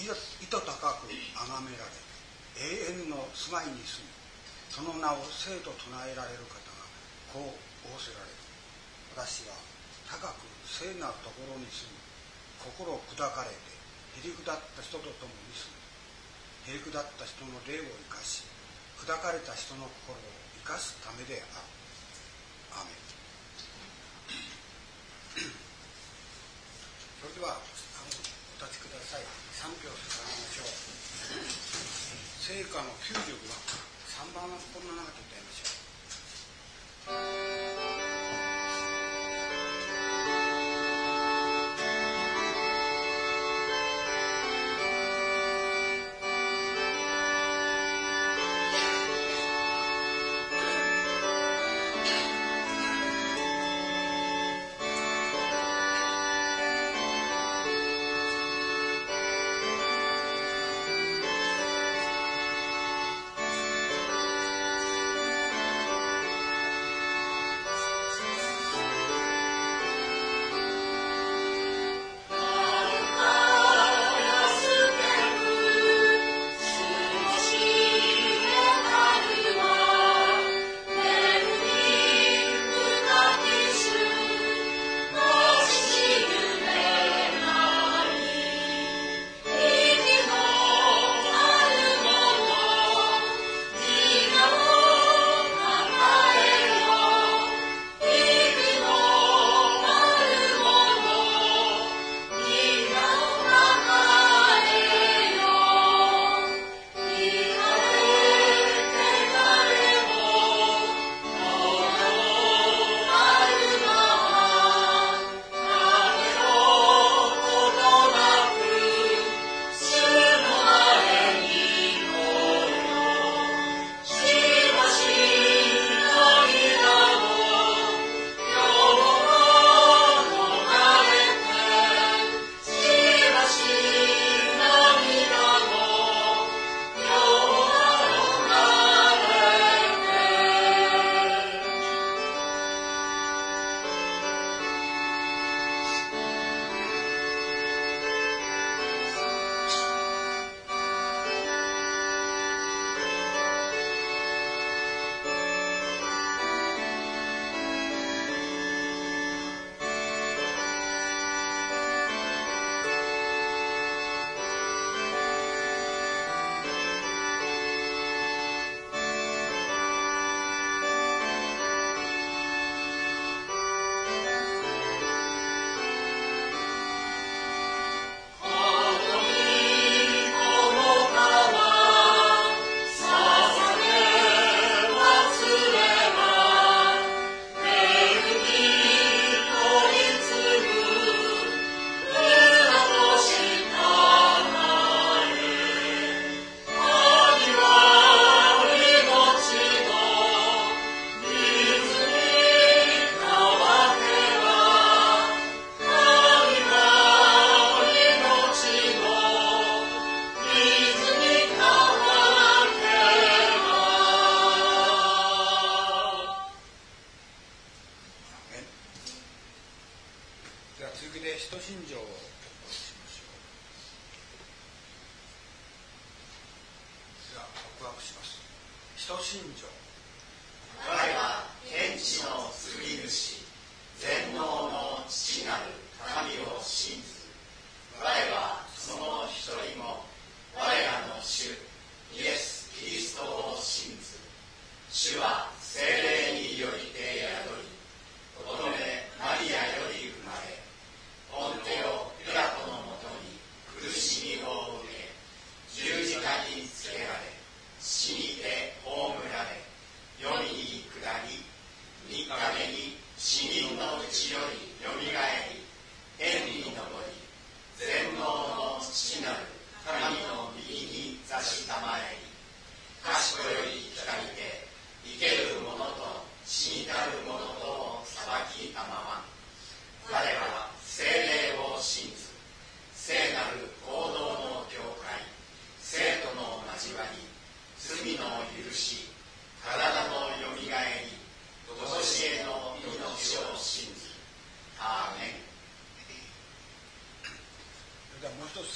糸高く崇められ永遠の住まいに住み、その名を生と唱えられる方がこう仰せられる。私は高く聖なるところに住み、心を砕かれてへりくだった人と共に住み、へりくだった人の霊を生かし、砕かれた人の心を生かすためである。アーメン。それではお立ちください。賛美を捧げましょう。聖歌の95番、3番はこんな中で歌いましょう。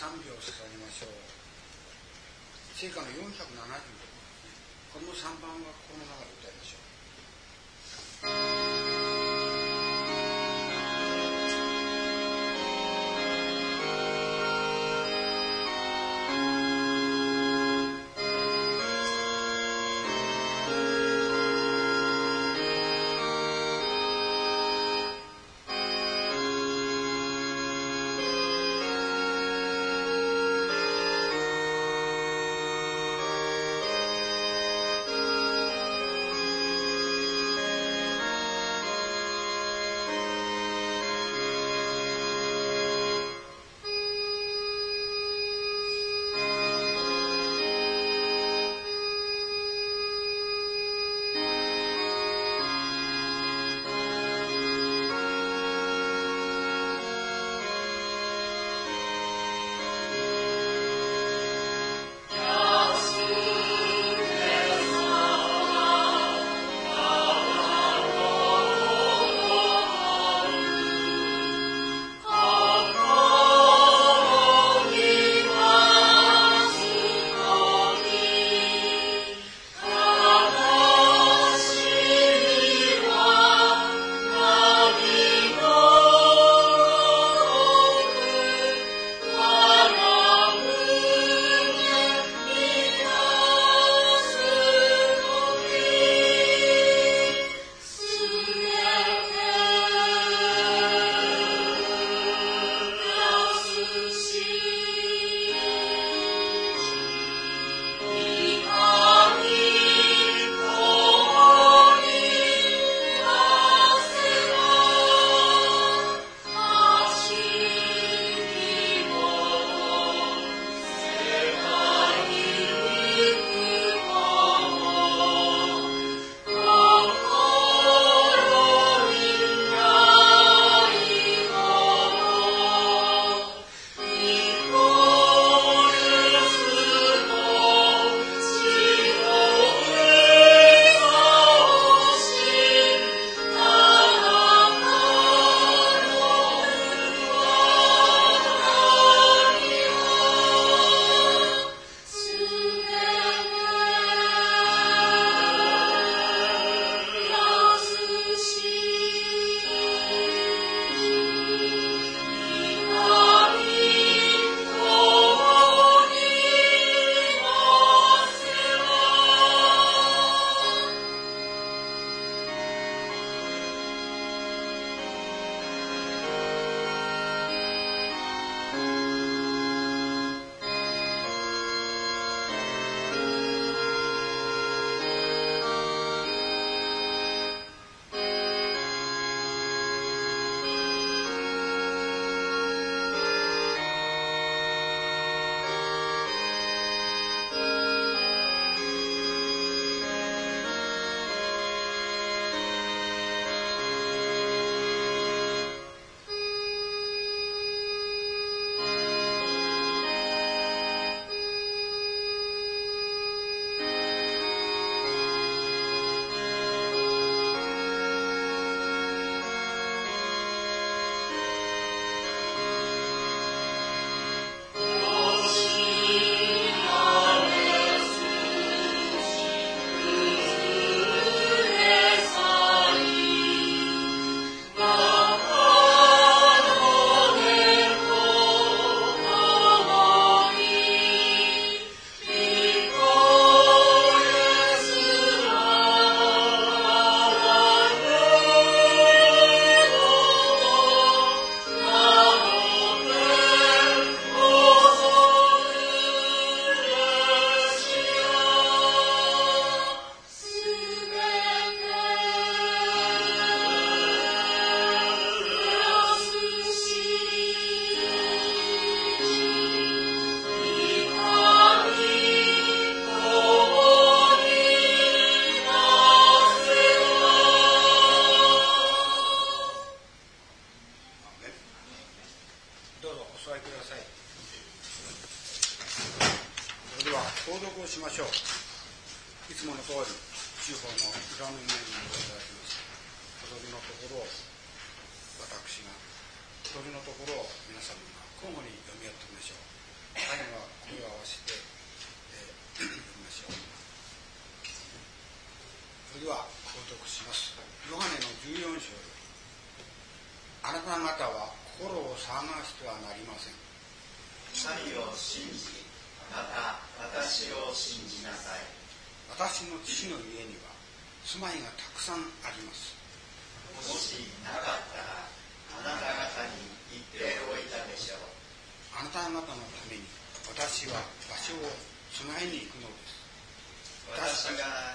賛美を捧げましょう。聖歌の470番、この3番はこの中で歌いましょう。 最後は声を合わせて、読みましょう。それでは朗読します。ヨハネの14章より、あなた方は心を騒がしてはなりません。 神を信じ、また私を信じなさい。 私の父の家には住まいがたくさんあります。 もしなかったら、あなた方に言っておいたでしょう。 あなた方のために私は場所を備えに行くのです。私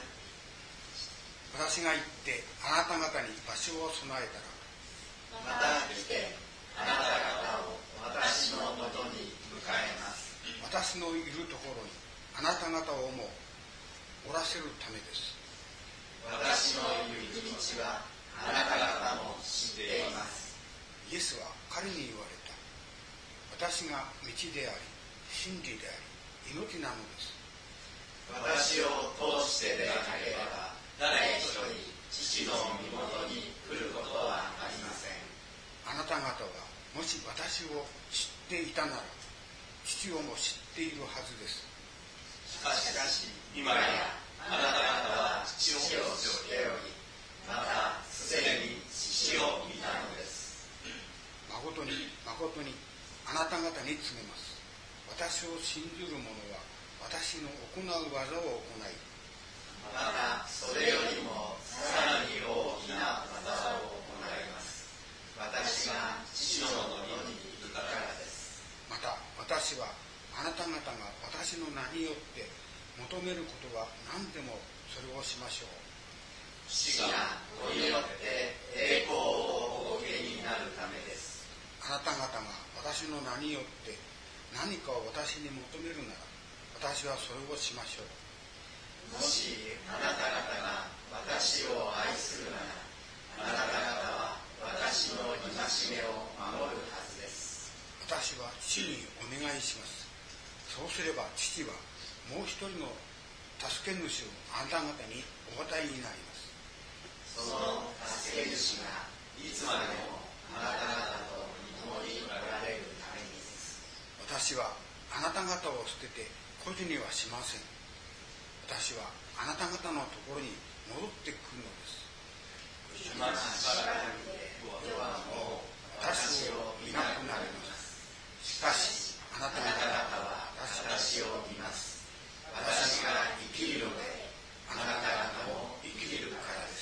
が行ってあなた方に場所を備えたら、 また来てあなた方を私のもとに迎えます。 私のいるところにあなた方をもおらせるためです。 私の行く道はあなた方も知っています。 イエスは彼に言われた。私が道であり、真理であり、命なのです。 私を通してでなければ、誰一人父の身元に来ることはありません。 あなた方はもし私を知っていたなら、父をも知っているはずです。 しかし、今やあなた方は父を知っており、またすでに父を見たのです。 誠に誠にあなた方に告げます。私を信じる者は私の行う技を行い、 またそれよりもさらに大きな技を行います。私が父のもとに行くからです。 また私はあなた方が私の名によって求めることは何でもそれをしましょう。 父が子によって栄光をお受けになるためです。 あなた方が私の名によって何かを私に求めるなら、私はそれをしましょう。 もしあなた方が私を愛するなら、あなた方は私の戒めを守るはずです。 私は父にお願いします。そうすれば父はもう一人の助け主をあなた方にお与えになります。 その助け主がいつまでもあなた方と共におられるためにです。 私はあなた方を捨てて孤児にはしません。私はあなた方のところに戻ってくるのです。 今しばらくで世はもう私を見なくなります。しかしあなた方は私を見ます。私が生きるので、あなた方も生きるからです。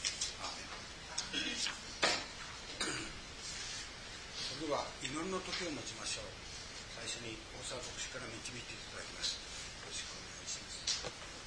それでは祈りの時を持ちましょう。最初に大沢牧師から導いていただきます。よろしくお願いします。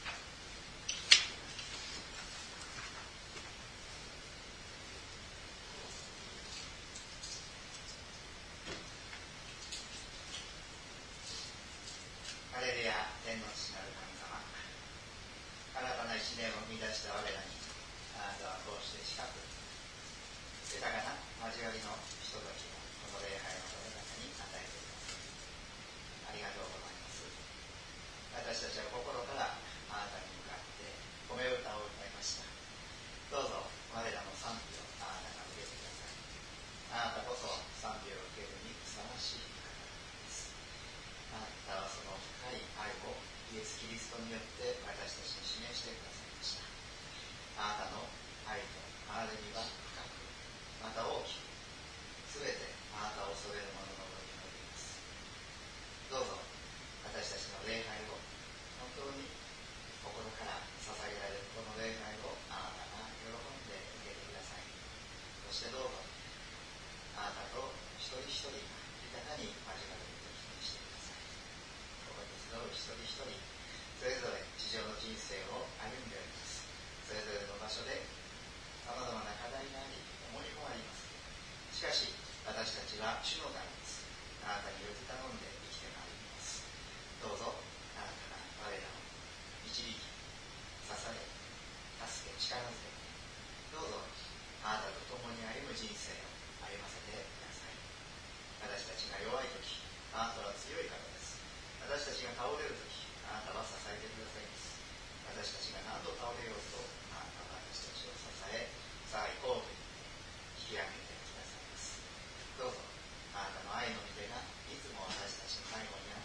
ハレルヤ、天の父なる神様、新たな一年を生み出した我らに、あなたはこうして近く豊かな交わりのひとときをこの礼拝のどれかに与えてください。ありがとうございます。私たちは心からあなたに向かって褒め歌を歌いました。どうぞ我らの賛美をあなたが受けてください。あなたこそ賛美を受けるにふさわしい方です。あなたはその深い愛をイエス・キリストによって私たちに指名してくださいました。あなたの愛と憐れみは深く、また大きく、すべてあなたを恐れる者の上におります。どうぞ私たちの礼拝を本当に心から捧げられるこの礼拝をあなたが喜んで受けてください。そしてどうぞあなたと一人一人が豊かに交わる時にしてください。ここに集う一人一人、それぞれ地上の人生を歩んでおります。それぞれの場所でさまざまな課題があり、重荷もあります。しかし私たちは主の民です。あなたによって頼んで生きてまいります。どうぞあなたが我らを導き、支え、助け、力づけ、どうぞあなたと共に歩む人生を歩ませてください。私たちが弱いとき、あなたは強い方です。私たちが倒れるとき、あなたは支えてくださいます。私たちが何度倒れようと、あなたは私たちを支え、さあ行こうと言って引き上げてくださいます。どうぞあなたの愛の御手がいつも私たちの背後にあっ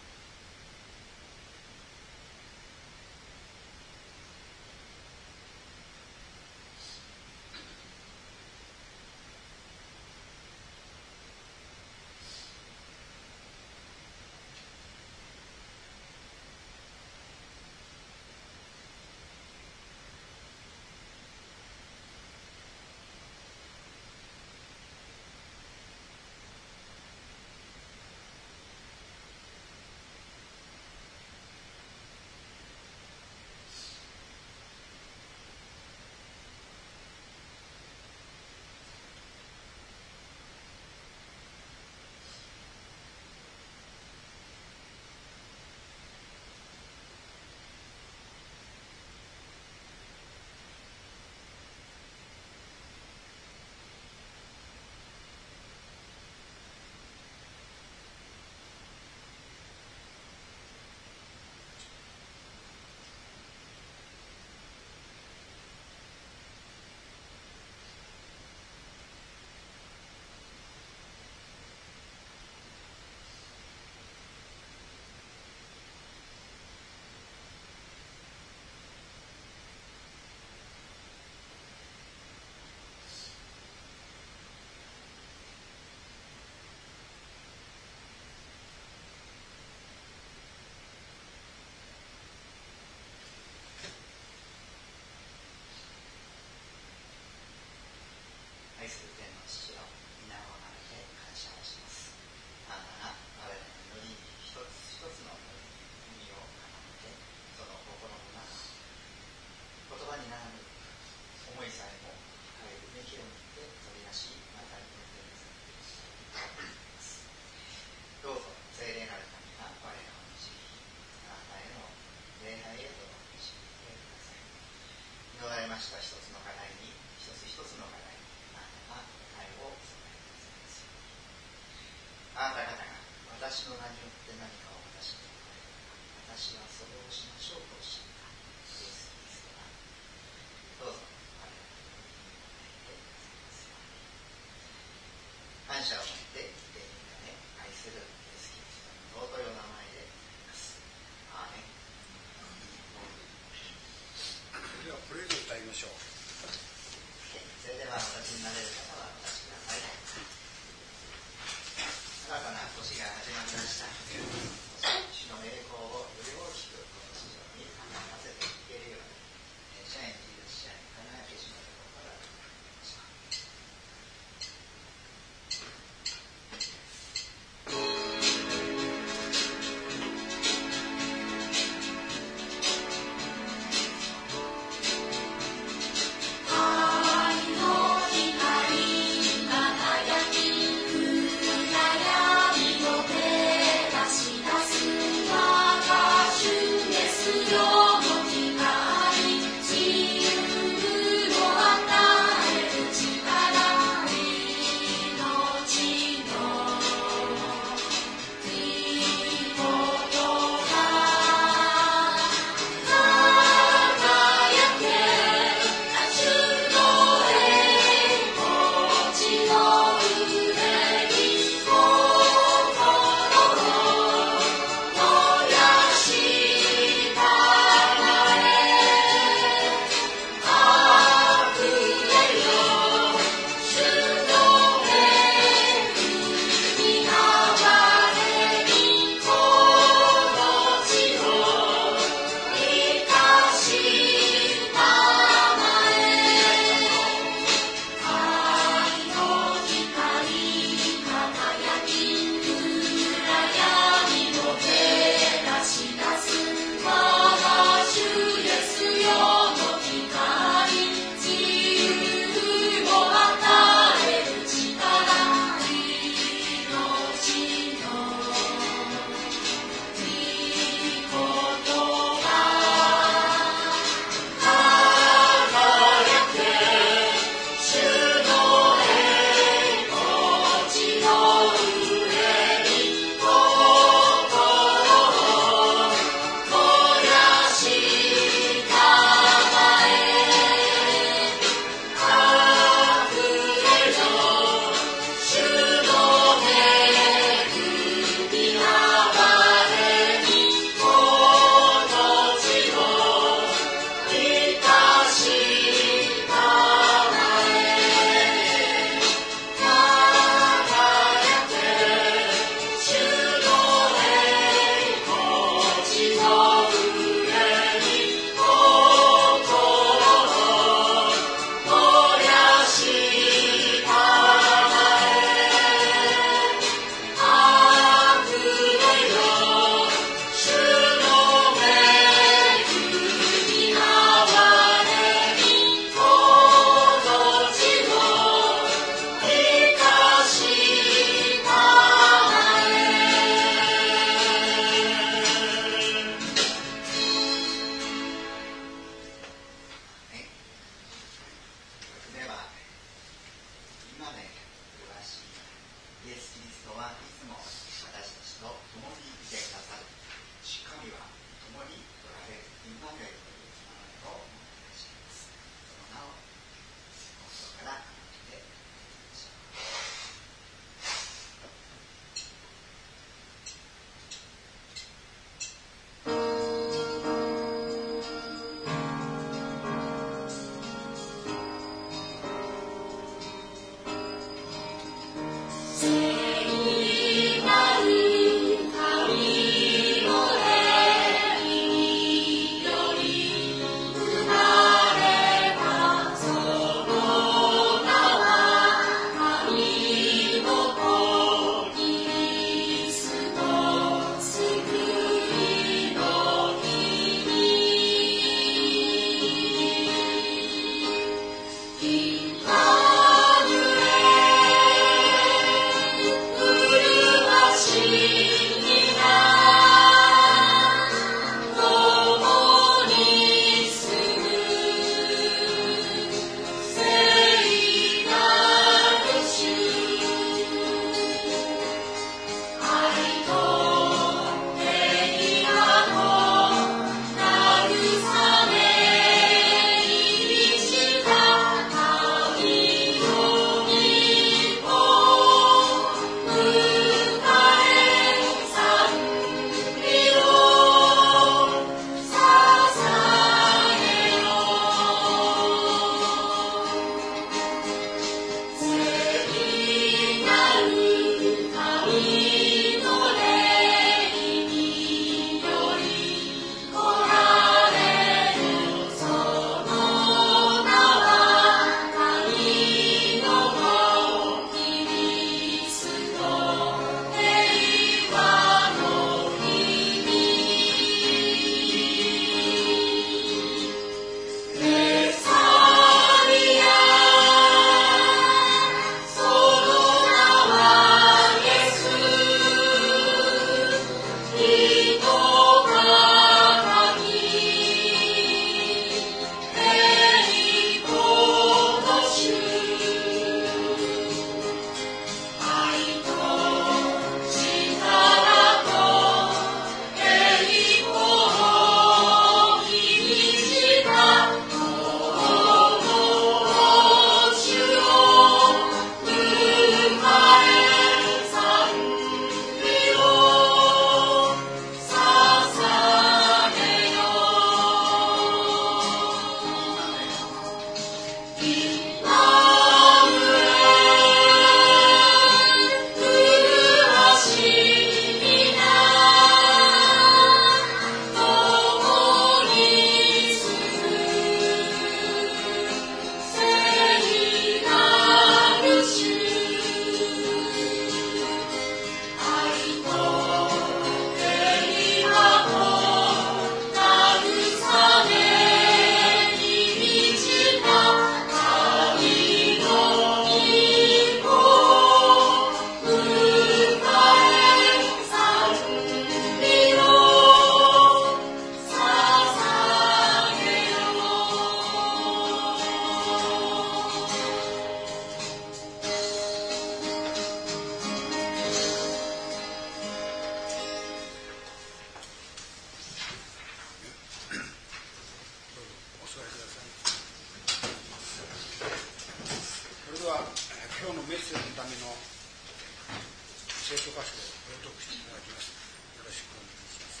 箇所を朗読していただきます。よろしくお願いします。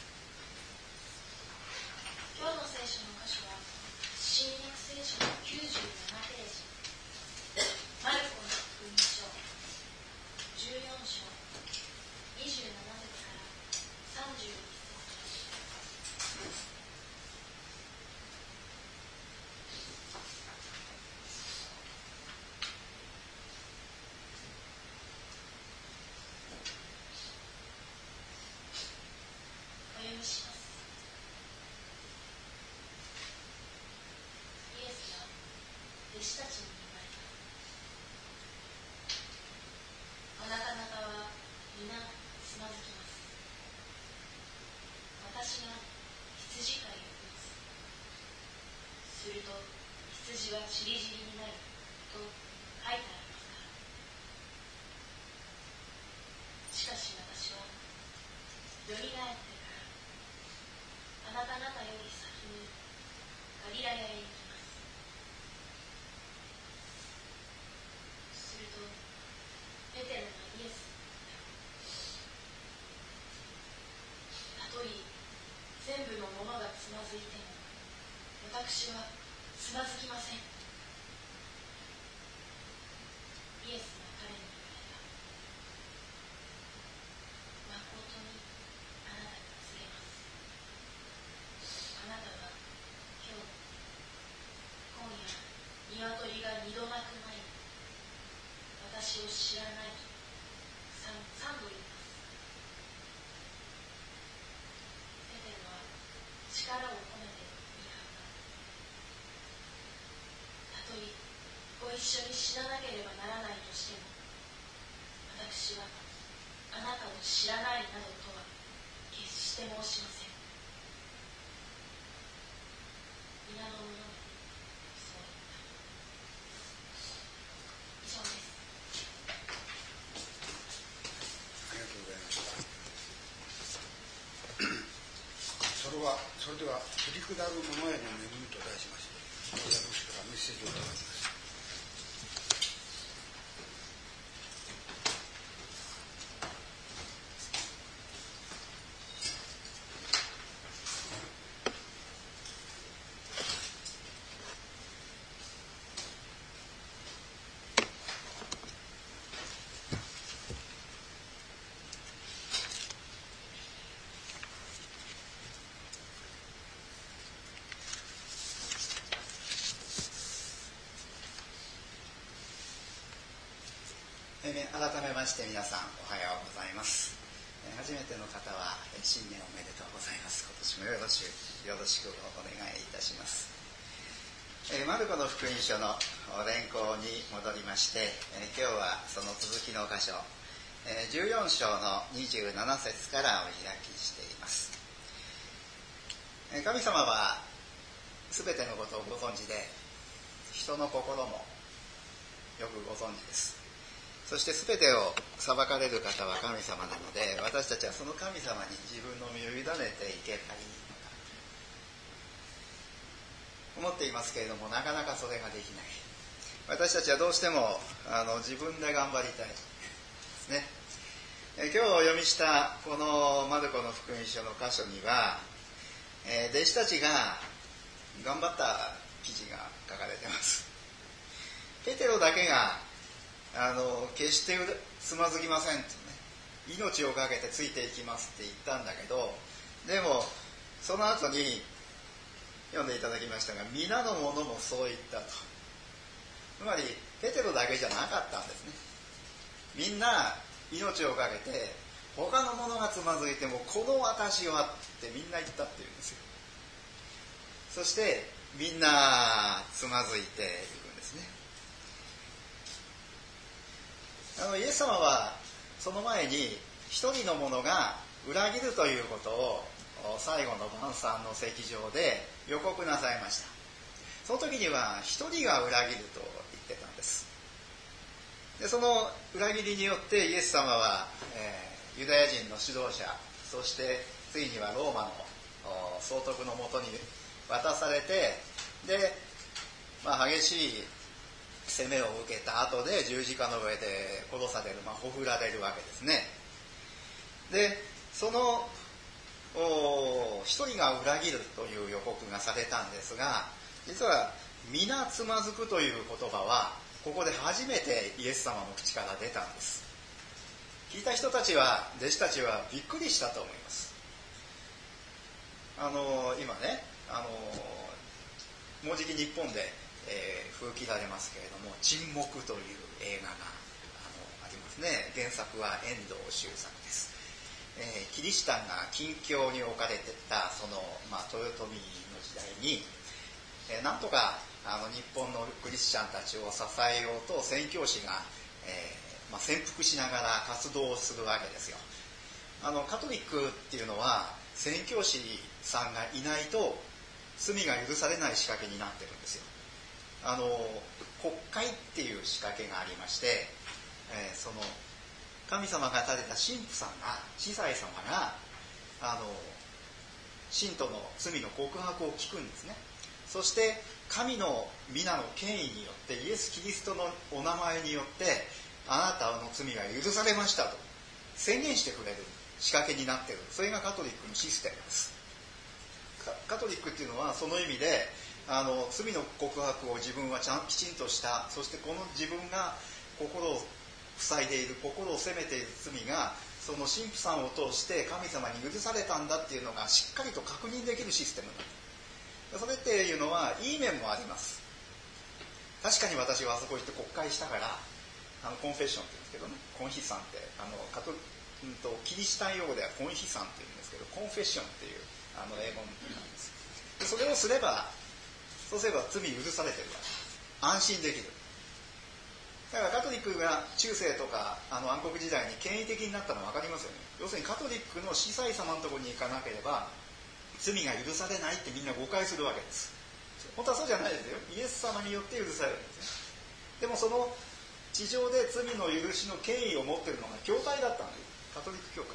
今日の聖書の箇所は新約聖書の97ページ、マルコの福音書14章27節から31節。お読みします。イエスは弟子たちに言われた。あなた方は皆つまずきます。私が羊飼いを打つ。すると羊はちりぢりになると書いてありますから。しかし私はよみがえってからあなた方より先にガリラヤへ行きます。するとペテロがイエスに言った。たとえ全部のものがつまずいても私はつまずきません。イエスが彼に言われた。まことにあなたに告げます。あなたは今夜鶏が二度鳴く前に私を知らないと三度言います。ペテロは力を込めて言い張った。たとえご一緒に死ななければならないとしても私はあなたを知らないなどとは決して申しません。皆の者にそう言った。以上です。 ありがとうございました。それでは降り下る者への恵みと題しまして、私からメッセージをいただきます。 改めまして皆さんおはようございます。初めての方は新年おめでとうございます。今年もよろしくお願いいたします。マルコの福音書の連行に戻りまして、今日はその続きの箇所14章の27節からお開きしています。神様はすべてのことをご存知で、人の心もよくご存知です。そして全てを裁かれる方は神様なので、私たちはその神様に自分の身を委ねていけばいいのかと思っていますけれども、なかなかそれができない。私たちはどうしても自分で頑張りたいですね。今日お読みしたこのマルコの福音書の箇所には、弟子たちが頑張った記事が書かれています。ペテロだけが決してつまずきませんとね、命をかけてついていきますって言ったんだけど、でもその後に読んでいただきましたが、皆の者もそう言ったと。つまりペテロだけじゃなかったんですね。みんな命をかけて、他の者がつまずいてもこの私はってみんな言ったっていうんですよ。そしてみんなつまずいていくんですね。イエス様はその前に一人の者が裏切るということを最後の晩餐の席上で予告なさいました。その時には一人が裏切ると言ってたんです。でその裏切りによってイエス様は、ユダヤ人の指導者、そしてついにはローマの総督のもとに渡されて、で、激しい攻めを受けた後で十字架の上で殺される、ほふられるわけですね。 でその一人が裏切るという予告がされたんですが、実は皆つまずくという言葉はここで初めてイエス様の口から出たんです。聞いた人たちは、弟子たちはびっくりしたと思います。今ね、もうじき日本で、風切られますけれども、沈黙という映画がありますね。原作は遠藤周作です。キリシタンが禁教に置かれてたその、豊臣の時代に、なんとか日本のクリスチャンたちを支えようと宣教師が、潜伏しながら活動をするわけですよ。カトリックっていうのは宣教師さんがいないと罪が許されない仕掛けになってるんですよ。国会っていう仕掛けがありまして、その神様が立てた神父さんが、司祭様が信徒の罪の告白を聞くんですね。そして神の皆の権威によって、イエス・キリストのお名前によってあなたの罪が許されましたと宣言してくれる仕掛けになっている。それがカトリックのシステムです。カトリックっていうのはその意味で罪の告白を自分はきちんとした、そしてこの自分が心を塞いでいる、心を責めている罪がその神父さんを通して神様に許されたんだっていうのがしっかりと確認できるシステムなんです。それっていうのはいい面もあります。確かに私はあそこ行って国会したからコンフェッションって言うんですけどね、コンヒサンってキリシタン用語ではコンヒサンって言うんですけど、コンフェッションっていう英語なんです。でそれをそうすれば罪許されてるから安心できる。だからカトリックが中世とか暗黒時代に権威的になったのは分かりますよね。要するにカトリックの司祭様のところに行かなければ罪が許されないってみんな誤解するわけです。本当はそうじゃないですよ。イエス様によって許されるんですね。でもその地上で罪の許しの権威を持っているのが教会だったんです。カトリック教会。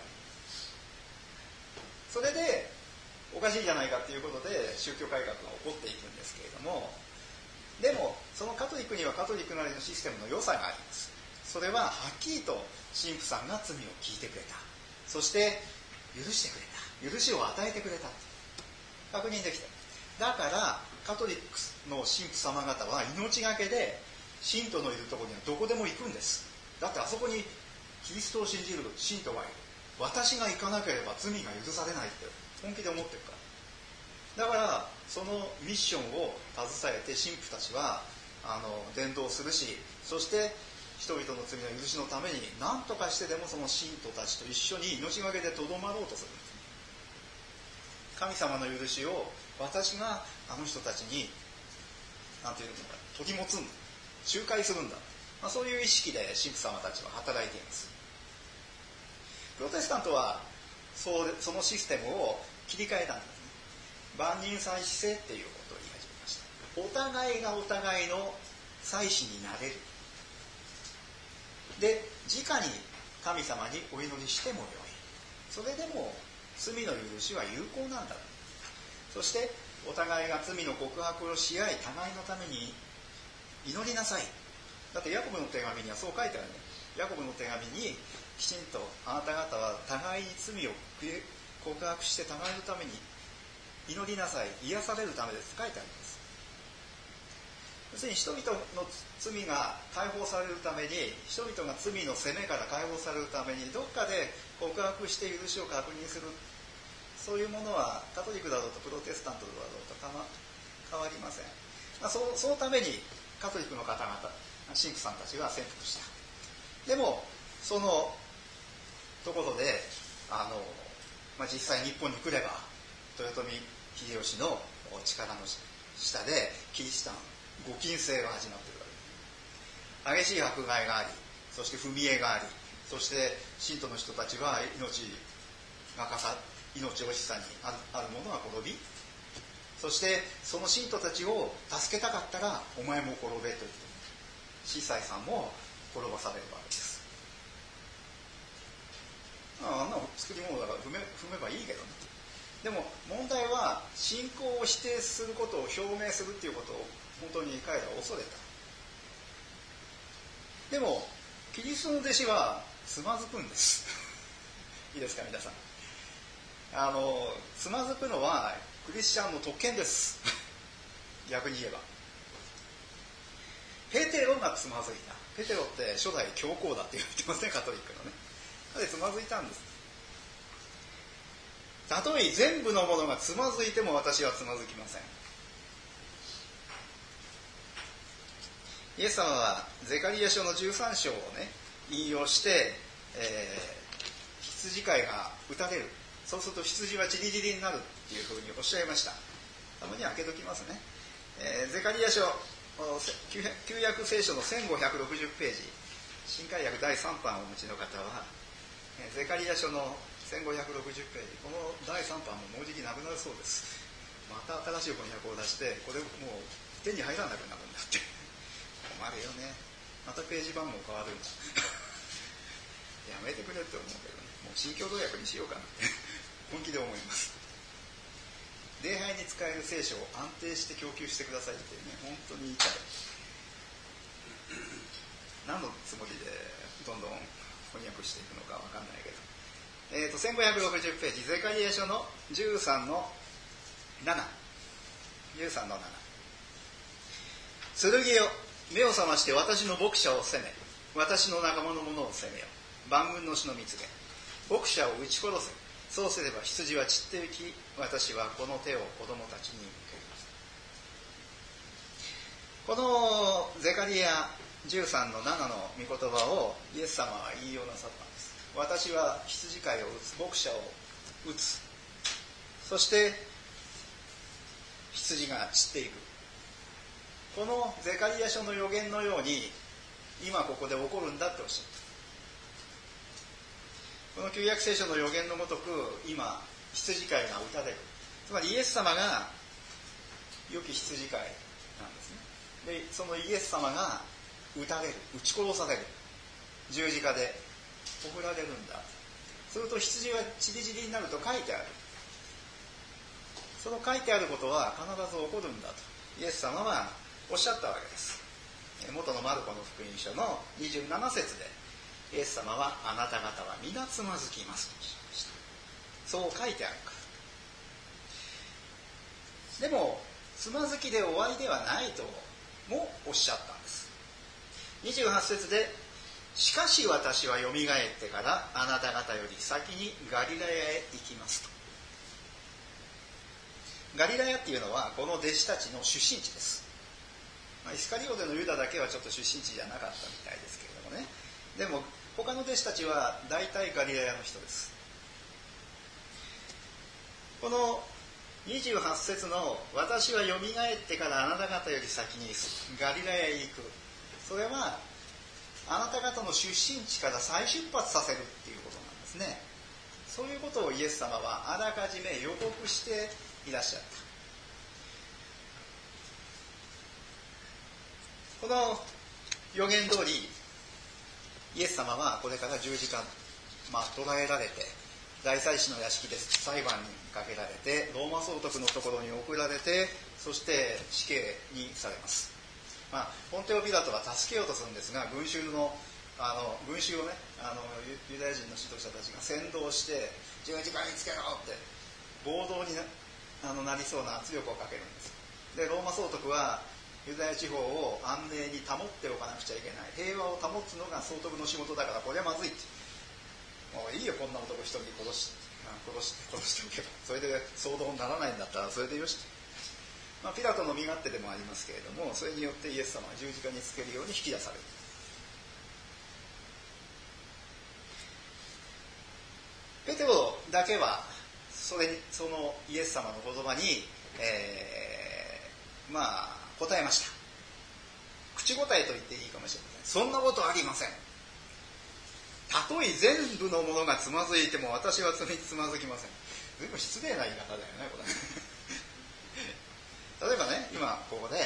それでおかしいじゃないかということで宗教改革が起こっていくんですけれども、でもそのカトリックにはカトリックなりのシステムの良さがあります。それははっきりと神父さんが罪を聞いてくれた、そして許してくれた、許しを与えてくれた、確認できた。だからカトリックの神父様方は命がけで信徒のいるところにはどこでも行くんです。だってあそこにキリストを信じる信徒がいる。私が行かなければ罪が許されないって本気で思ってるから。だからそのミッションを携えて神父たちは伝道するし、そして人々の罪の許しのために何とかしてでもその信徒たちと一緒に命がけでとどまろうとするんです。神様の許しを私があの人たちに何て言うのか取り持つんだ、仲介するんだ、そういう意識で神父様たちは働いています。プロテスタントはそのシステムを切り替えたんですね。万人祭司制っていうことを言い始めました。お互いがお互いの祭司になれる。で、直に神様にお祈りしてもよい。それでも罪の許しは有効なんだ。そしてお互いが罪の告白をし合い、互いのために祈りなさい。だってヤコブの手紙にはそう書いてあるね。ヤコブの手紙にきちんとあなた方は互いに罪を告白して互いのために祈りなさい、癒されるためですと書いてあります。要するに人々の罪が解放されるために、人々が罪の責めから解放されるためにどっかで告白して許しを確認する、そういうものはカトリックだろうとプロテスタントだろうと変わりません。そのためにカトリックの方々、神父さんたちは潜伏した。でもそのところで実際日本に来れば豊臣秀吉の力の下でキリシタン御禁制が始まっているわけです。激しい迫害があり、そして踏み絵があり、そして信徒の人たちは命惜しさにあるものが滅び、そしてその信徒たちを助けたかったらお前も滅べと言って司祭さんも滅ばされるわけです。あんな作り物だから踏めばいいけどね。でも問題は信仰を否定することを表明するっていうことを本当に彼らは恐れた。でもキリストの弟子はつまずくんですいいですか皆さん。つまずくのはクリスチャンの特権です。逆に言えばペテロがつまずいた。ペテロって初代教皇だって言われてますね、カトリックのね。でつまずいたんです。たとえ全部のものがつまずいても私はつまずきません。イエス様はゼカリア書の13章をね引用して、羊飼いが打たれる、そうすると羊はチリチリになるっていうふうにおっしゃいました。たまに開けときますね。ゼカリア書旧約聖書の1560ページ、新海訳第3版をお持ちの方はゼカリア書の1560ページ、この第3版ももうじきなくなるそうです。また新しい翻訳を出して、これもう手に入らなくなるんだって困るよね。またページ番号変わるんだやめてくれって思うけどね、もう新共同訳にしようかなって本気で思います。礼拝に使える聖書を安定して供給してくださいってね、本当に言いたい。何のつもりでどんどん翻訳していくのかわかんないけど、1560ページ、ゼカリア書の13の7、13の7。剣よ、目を覚まして私の牧者を責め、私の仲間の者を責めよ。万軍の主の蜜げ、牧者を撃ち殺せ。そうすれば羊は散ってゆき、私はこの手を子供たちに向けます。このゼカリア13の7の御言葉をイエス様は言いようなさったんです。私は羊飼いを打つ、牧者を打つ、そして羊が散っていく。このゼカリア書の予言のように今ここで起こるんだっておっしゃった。この旧約聖書の予言のごとく今羊飼いが打たれる、つまりイエス様が良き羊飼いなんですね。でそのイエス様が打たれる、撃ち殺される、十字架で送られるんだ。すると羊はチリチリになると書いてある。その書いてあることは必ず起こるんだとイエス様はおっしゃったわけです。元のマルコの福音書の27節でイエス様はあなた方は皆つまずきますとおっしゃいました。そう書いてあるから。でもつまずきで終わりではないともおっしゃったんです。28節で、しかし私はよみがえってからあなた方より先にガリラヤへ行きますと。ガリラヤっていうのはこの弟子たちの出身地です。イスカリオテのユダだけはちょっと出身地じゃなかったみたいですけれどもね。でも他の弟子たちは大体ガリラヤの人です。この28節の私はよみがえってからあなた方より先にガリラヤへ行く、それはあなた方の出身地から再出発させるっていうことなんですね。そういうことをイエス様はあらかじめ予告していらっしゃった。この予言通りイエス様はこれから十字架、捕らえられて大祭司の屋敷で裁判にかけられてローマ総督のところに送られて、そして死刑にされます。ポンテオ・ピラトは助けようとするんですが、群衆をね、ユダヤ人の指導者たちが扇動して十字架につけろって暴動に なりそうな圧力をかけるんです。でローマ総督はユダヤ地方を安寧に保っておかなくちゃいけない、平和を保つのが総督の仕事だからこれはまずいって、もういいよこんな男一人殺しておけば、それで騒動にならないんだったらそれでよしって、ピラトの身勝手でもありますけれども、それによってイエス様は十字架につけるように引き出される。ペテロだけはそのイエス様の言葉に、答えました。口答えと言っていいかもしれません。そんなことありません。たとえ全部のものがつまずいても私はつまずきません。随分失礼な言い方だよねこれ例えばね、今ここで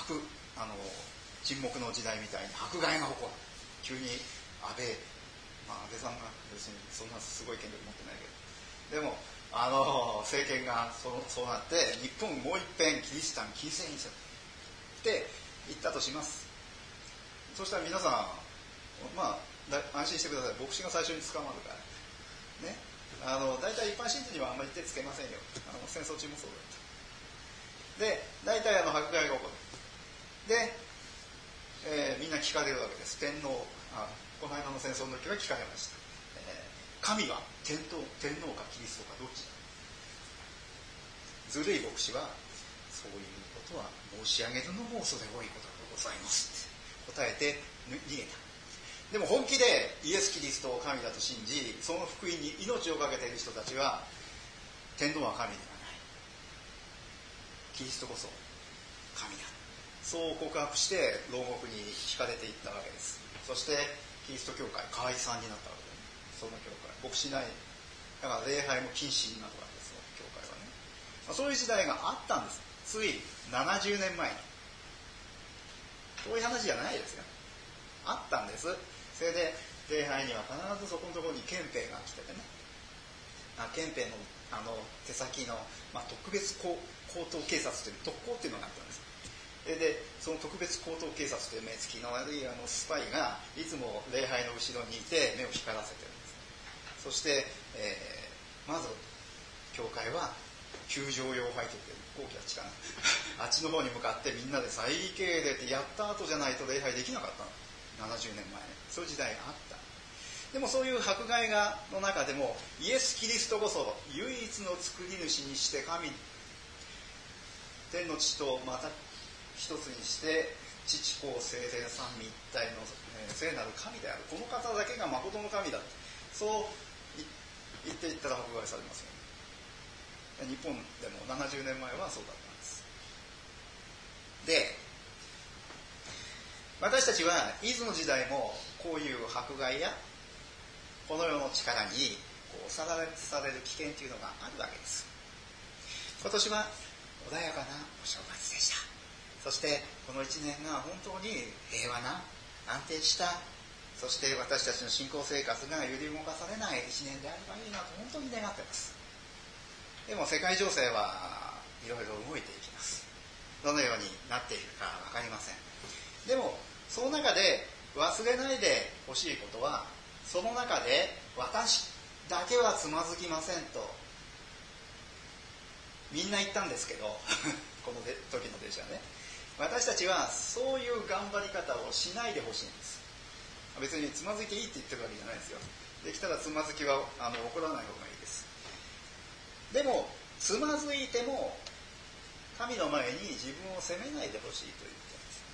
沈黙の時代みたいに迫害が起こる。急に安倍さんが別にそんなすごい権力持ってないけど、でも政権がそうなって日本もう一遍キリシタン禁制にするって言ったとします。そしたら皆さん安心してください。牧師が最初に捕まるからね、大体一般信徒にはあんまり手つけませんよ。戦争中もそうだった。で、大体迫害が起こる。で、みんな聞かれるわけです。天皇、この間の戦争の時は聞かれました。神は天皇かキリストかどっちだ。ずるい牧師は、そういうことは申し上げるのも恐れ多いことがございますって答えて逃げた。でも本気でイエス・キリストを神だと信じ、その福音に命を懸けている人たちは、天皇は神ではない、キリストこそ神だ、そう告白して牢獄に引かれていったわけです。そしてキリスト教会解散になったわけです。その教会牧師ないだから礼拝も禁止になったわけです。教会はね、そういう時代があったんです。つい70年前に。そういう話じゃないですよ。あったんです。それで礼拝には必ずそこのところに憲兵が来ててね、憲兵の手先の、特別高等警察という特攻っていうのがあったんです。でその特別高等警察という目つきの悪いスパイがいつも礼拝の後ろにいて目を光らせてるんです。そして、まず教会は球場用ファイトっていう飛行機あっちかなあっちの方に向かってみんなで祭儀敬礼ってやった後じゃないと礼拝できなかったの。70年前ね、そういう時代があった。でもそういう迫害の中でもイエス・キリストこそ唯一の作り主にして神、天の地とまた一つにして父子聖霊三位一体の聖なる神である、この方だけが誠の神だ、そう言っていったら迫害されますよね。日本でも70年前はそうだったんです。で、私たちはいつの時代もこういう迫害やこの世の力にさらされる危険というのがあるわけです。今年は穏やかなお正月でした。そしてこの1年が本当に平和な安定した、そして私たちの信仰生活が揺り動かされない1年であればいいなと本当に願っています。でも世界情勢はいろいろ動いていきます。どのようになっているか分かりません。でもその中で忘れないでほしいことは、その中で私だけはつまずきませんとみんな言ったんですけどこの時の弟子はね、私たちはそういう頑張り方をしないでほしいんです。別につまずいていいって言ってるわけじゃないですよ。できたらつまずきは起こらない方がいいです。でもつまずいても神の前に自分を責めないでほしいと言って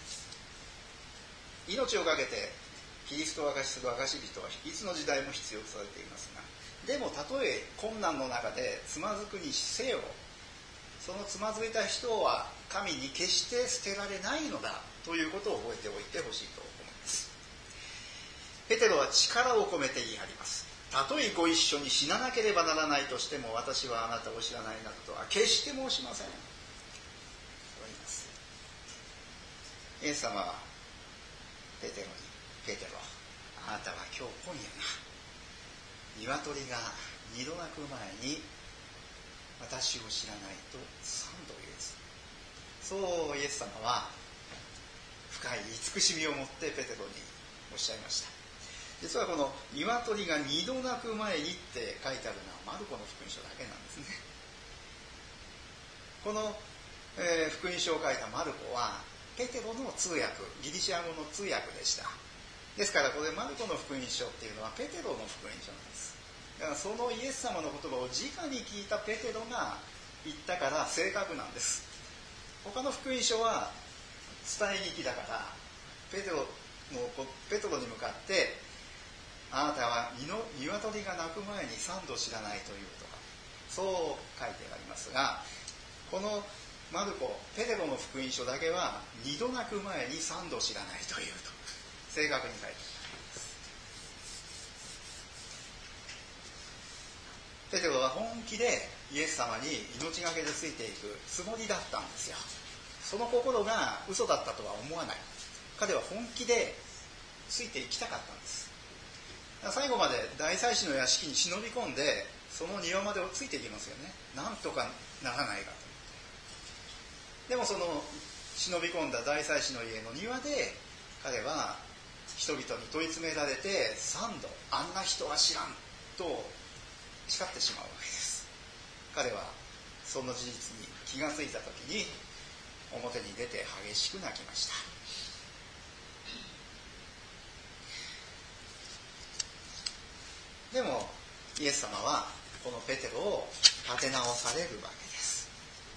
います。命をかけてキリストを証しする証人はいつの時代も必要とされていますが、でもたとえ困難の中でつまずくにせよ、そのつまずいた人は神に決して捨てられないのだということを覚えておいてほしいと思います。ペテロは力を込めて言い張ります。たとえご一緒に死ななければならないとしても、私はあなたを知らないなどとは決して申しませんと言います。イエス様はペテロ、あなたは今夜な鶏が2度鳴く前に私を知らないと3度言う。そうイエス様は深い慈しみを持ってペテロにおっしゃいました。実はこの鶏が2度鳴く前にって書いてあるのはマルコの福音書だけなんですね。この、福音書を書いたマルコはペテロの通訳、ギリシャ語の通訳でした。ですからこれマルコの福音書っていうのはペテロの福音書なんです。だからそのイエス様の言葉を直に聞いたペテロが言ったから正確なんです。他の福音書は伝え聞きだからペテロに向かってあなたは鶏が鳴く前に3度知らないというとかそう書いてありますが、このマルコペテロの福音書だけは2度鳴く前に3度知らないというと正確に書いてあります。ペテロは本気でイエス様に命がけでついていくつもりだったんですよ。その心が嘘だったとは思わない。彼は本気でついていきたかったんです。最後まで大祭司の屋敷に忍び込んでその庭までついていきますよね。なんとかならないかと。でもその忍び込んだ大祭司の家の庭で彼は人々に問い詰められて3度あんな人は知らんと誓ってしまうわけです。彼はその事実に気がついた時に表に出て激しく泣きました。でもイエス様はこのペテロを立て直されるわけです。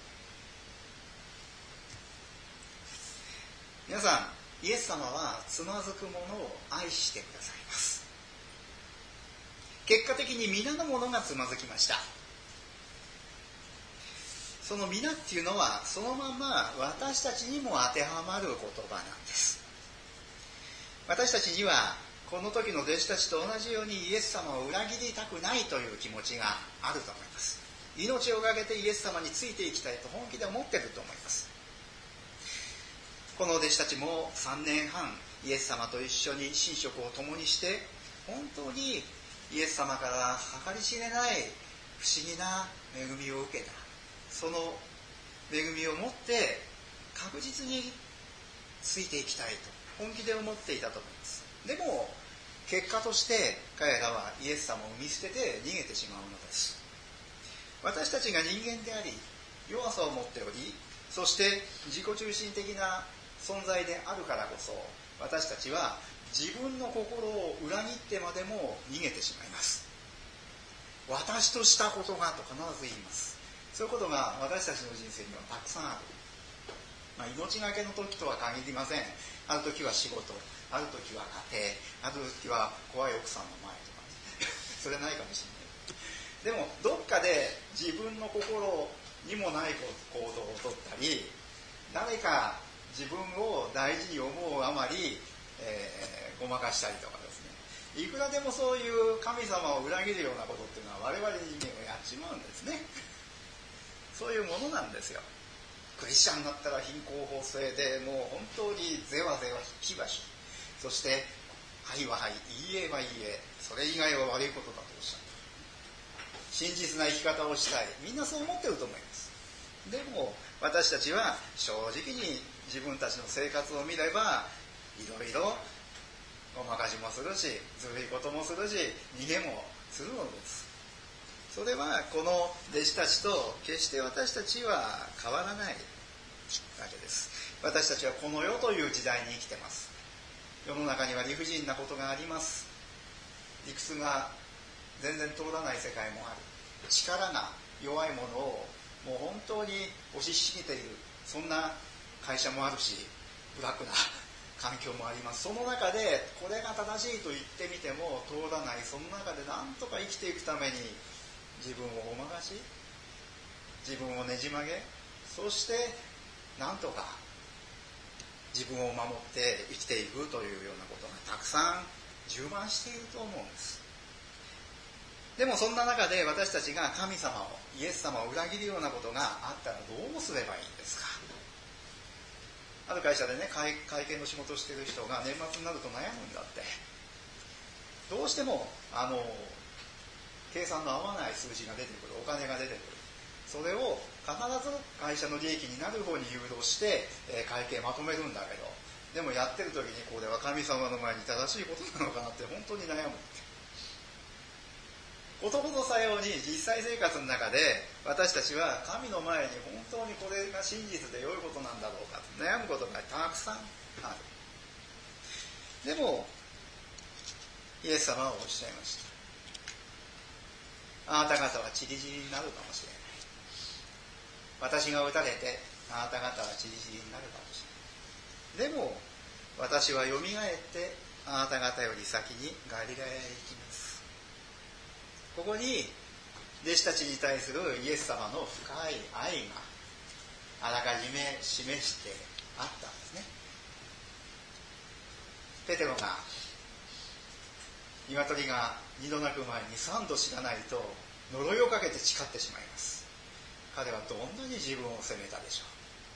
皆さん、イエス様はつまずく者を愛してくださいます。結果的に皆の者がつまずきました。その皆っていうのはそのまま私たちにも当てはまる言葉なんです。私たちにはこの時の弟子たちと同じようにイエス様を裏切りたくないという気持ちがあると思います。命をかけてイエス様についていきたいと本気で思っていると思います。この弟子たちも3年半イエス様と一緒に寝食を共にして本当にイエス様から計り知れない不思議な恵みを受けた。その恵みを持って確実についていきたいと本気で思っていたと思います。でも結果として彼らはイエス様を見捨てて逃げてしまうのです。私たちが人間であり弱さを持っており、そして自己中心的な存在であるからこそ私たちは自分の心を裏切ってまでも逃げてしまいます。私としたことがと必ず言います。そういうことが私たちの人生にはたくさんある。命がけの時とは限りません。ある時は仕事、ある時は家庭、ある時は怖い奥さんの前とかそれないかもしれない。でもどっかで自分の心にもない行動をとったり、誰か自分を大事に思うあまり、ごまかしたりとかですね、いくらでもそういう神様を裏切るようなことっていうのは我々人間はやっちまうんですね。そういうものなんですよ。クリスチャンになったら貧困法制でもう本当にぜわぜわ引きは引き、そしてはいははい、いいえはいいえ、それ以外は悪いことだとおっしゃる。真実な生き方をしたい、みんなそう思ってると思います。でも私たちは正直に自分たちの生活を見ればいろいろごまかしもするし、ずるいこともするし、逃げもするのです。それはこの弟子たちと決して私たちは変わらないわけです。私たちはこの世という時代に生きています。世の中には理不尽なことがあります。理屈が全然通らない世界もある。力が弱いものをもう本当に押ししげている、そんな会社もあるし、ブラックな環境もあります。その中でこれが正しいと言ってみても通らない。その中で何とか生きていくために自分をごまかし、自分をねじ曲げ、そして何とか自分を守って生きていくというようなことがたくさん充満していると思うんです。でもそんな中で私たちが神様を、イエス様を裏切るようなことがあったらどうすればいいんですか。ある会社でね、会計の仕事をしている人が年末になると悩むんだって。どうしても計算の合わない数字が出てくる、お金が出てくる。それを必ず会社の利益になる方に誘導して会計まとめるんだけど、でもやってる時にこれは神様の前に正しいことなのかなって本当に悩む。ことほどさように実際生活の中で私たちは神の前に本当にこれが真実で良いことなんだろうかと悩むことがたくさんある。でもイエス様はおっしゃいました。あなた方は散り散りになるかもしれない。私が撃たれてあなた方は散り散りになるかもしれない。でも私はよみがえってあなた方より先にガリラヤへ行きます。ここに弟子たちに対するイエス様の深い愛があらかじめ示してあったんですね。ペテロが鶏が2度鳴く前に3度死なないと呪いをかけて誓ってしまいます。彼はどんなに自分を責めたでしょ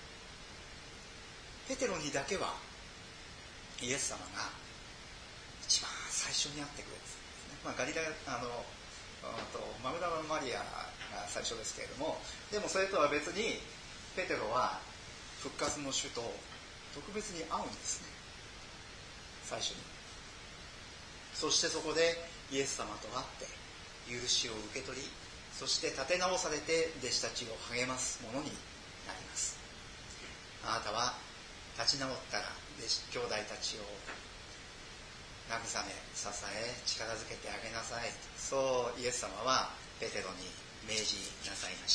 う。ペテロにだけはイエス様が一番最初に会ってくれるんですね。ガリラマグダラのマリアが最初ですけれども、でもそれとは別にペテロは復活の主と特別に会うんですね、最初に。そしてそこでイエス様と会って許しを受け取り、そして立て直されて弟子たちを励ますものになります。あなたは立ち直ったら兄弟たちを慰め、支え、力づけてあげなさい、そうイエス様はペテロに命じなさいました。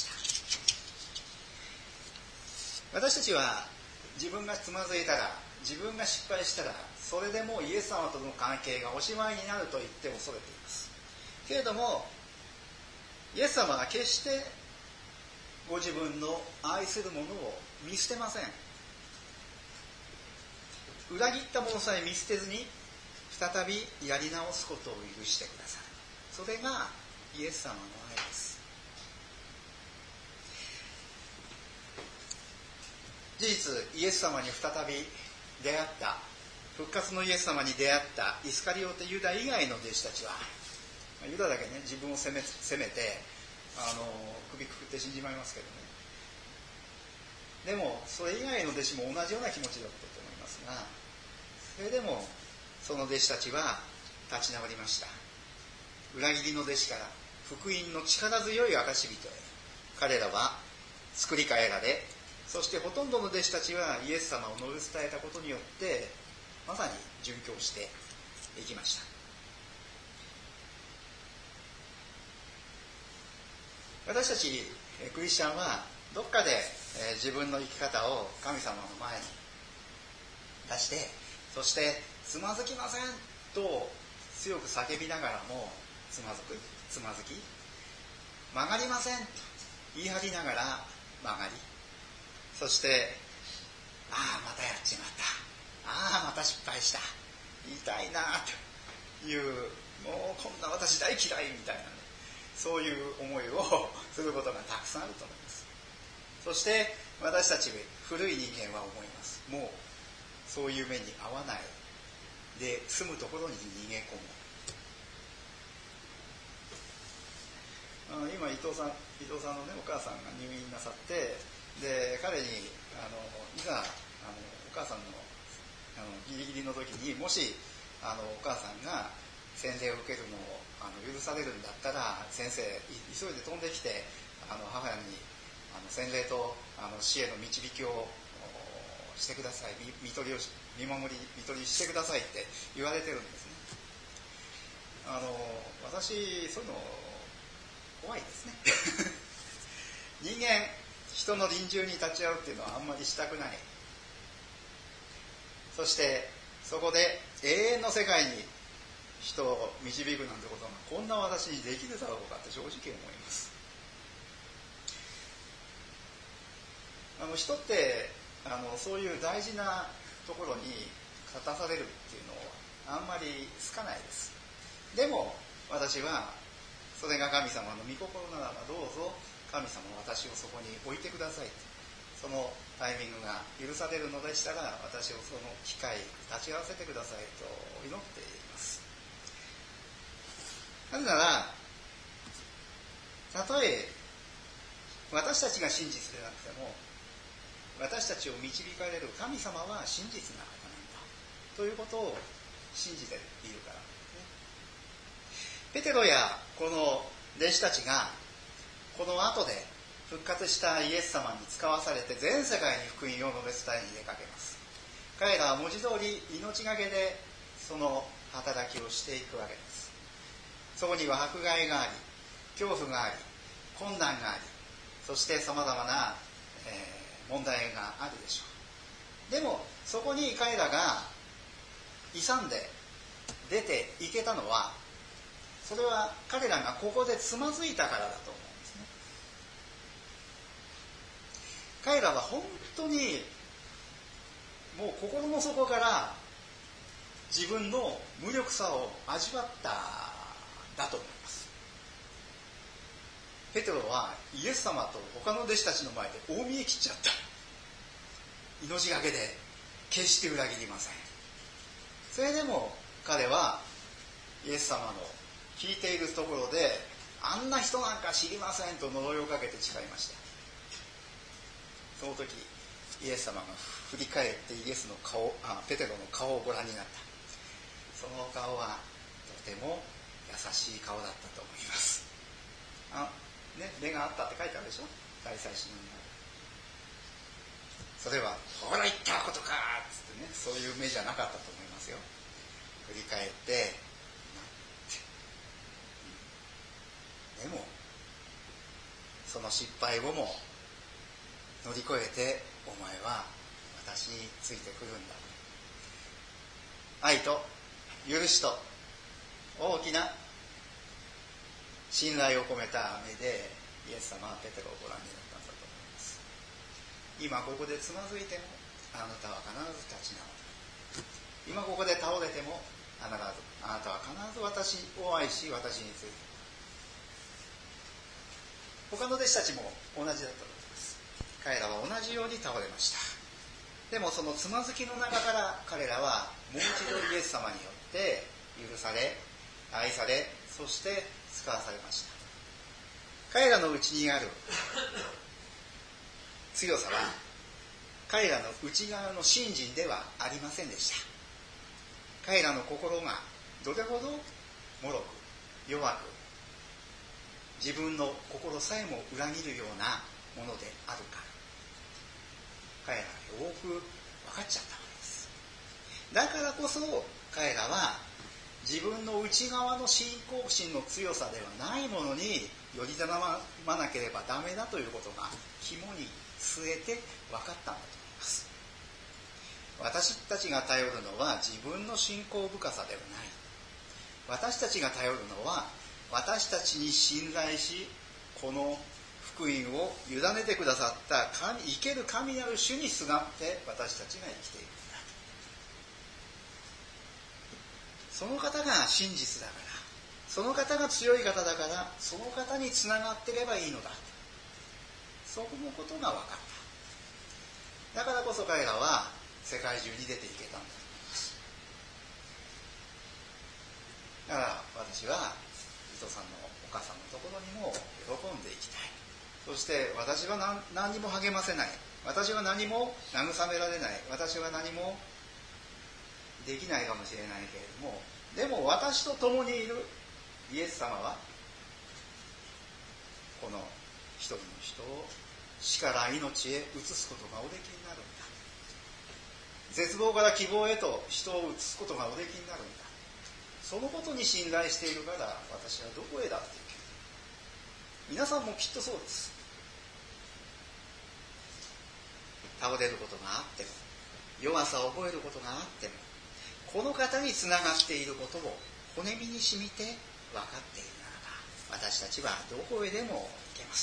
私たちは自分がつまずいたら、自分が失敗したら、それでもうイエス様との関係がおしまいになると言って恐れています。けれどもイエス様は決してご自分の愛する者を見捨てません。裏切った者さえ見捨てずに再びやり直すことを許してください。それがイエス様の愛です。事実、イエス様に再び出会った、復活のイエス様に出会ったイスカリオテユダ以外の弟子たちは、ユダだけね、自分を責めて首くくって死んじまいますけどね。でもそれ以外の弟子も同じような気持ちだったと思いますが、それでもその弟子たちは立ち直りました。裏切りの弟子から福音の力強い証人へ、彼らは作り変えられ、そしてほとんどの弟子たちはイエス様を述べ伝えたことによってまさに殉教していきました。私たちクリスチャンはどっかで自分の生き方を神様の前に出して、そしてつまずきませんと強く叫びながらもつまずき、曲がりませんと言い張りながら曲がり、そしてまたやっちまった、また失敗した、言いたいなという、もうこんな私大嫌いみたいなね、そういう思いをすることがたくさんあると思います。そして私たち古い人間は思います。もうそういう目に遭わないで住むところに逃げ込む。今伊藤さんのね、お母さんが入院なさって、で彼にいざお母さんのギリギリの時に、もしお母さんが洗礼を受けるのを許されるんだったら、先生急いで飛んできて母に洗礼と死への導きをしてください、見取りしてくださいって言われてるんですね。私そういうの怖いですね人の臨終に立ち会うっていうのはあんまりしたくない。そしてそこで永遠の世界に人を導くなんてことがこんな私にできるだろうかって正直思います。人ってそういう大事なところに立たされるっていうのをあんまり好かないです。でも私はそれが神様の御心ならば、どうぞ神様は私をそこに置いてください、そのタイミングが許されるのでしたら私をその機会立ち会わせてくださいと祈っています。なぜなら、たとえ私たちが真実でなくても私たちを導かれる神様は真実な方なんだということを信じているから、ペテロやこの弟子たちがこの後で復活したイエス様に使わされて全世界に福音を述べ伝えに出かけます。彼らは文字通り命がけでその働きをしていくわけです。そこには迫害があり、恐怖があり、困難があり、そしてさまざまな問題があるでしょう。でもそこに彼らが勇んで出ていけたのは、それは彼らがここでつまずいたからだと思うんですね。彼らは本当にもう心の底から自分の無力さを味わっただと思います。ペテロはイエス様と他の弟子たちの前で大見え切っちゃった。命がけで決して裏切りません。それでも彼はイエス様の聞いているところで、あんな人なんか知りませんと呪いをかけて誓いました。その時イエス様が振り返ってペテロの顔をご覧になった。その顔はとても優しい顔だったと思います。 目があったって書いてあるでしょ、大祭司の目が。それはほら言ったことかっつってね、そういう目じゃなかったと思いますよ。振り返ってでもその失敗後も乗り越えて、お前は私についてくるんだ。愛と許しと大きな信頼を込めた目でイエス様はペテロをご覧になったんだと思います。今ここでつまずいてもあなたは必ず立ち直る。今ここで倒れてもあなたは必ず私を愛し、私について。他の弟子たちも同じだったと思います。彼らは同じように倒れました。でもそのつまずきの中から彼らはもう一度イエス様によって許され、愛され、そして使わされました。彼らのうちにある強さは彼らの内側の信心ではありませんでした。彼らの心がどれほど脆く弱く、自分の心さえも裏切るようなものであるか、彼らはよく分かっちゃったわけです。だからこそ彼らは自分の内側の信仰心の強さではないものにより頼まなければダメだということが肝に据えて分かったんだと思います。私たちが頼るのは自分の信仰深さではない。私たちが頼るのは私たちに信頼し、この福音を委ねてくださった生ける神なる主にすがって私たちが生きているんだ。その方が真実だから、その方が強い方だから、その方につながっていればいいのだ。そこのことが分かった。だからこそ彼らは世界中に出ていけたんだと思います。だから私は伊藤さんのお母さんのところにも喜んでいきたい。そして私は何にも励ませない、私は何も慰められない、私は何もできないかもしれないけれども、でも私と共にいるイエス様はこの一人の人を死から命へ移すことがおできになるんだ。絶望から希望へと人を移すことがおできになるんだ。そのことに信頼しているから私はどこへだっていける。皆さんもきっとそうです。倒れることがあっても、弱さを覚えることがあっても、この方につながっていることを骨身に染みて分かっているならば、私たちはどこへでも行けます。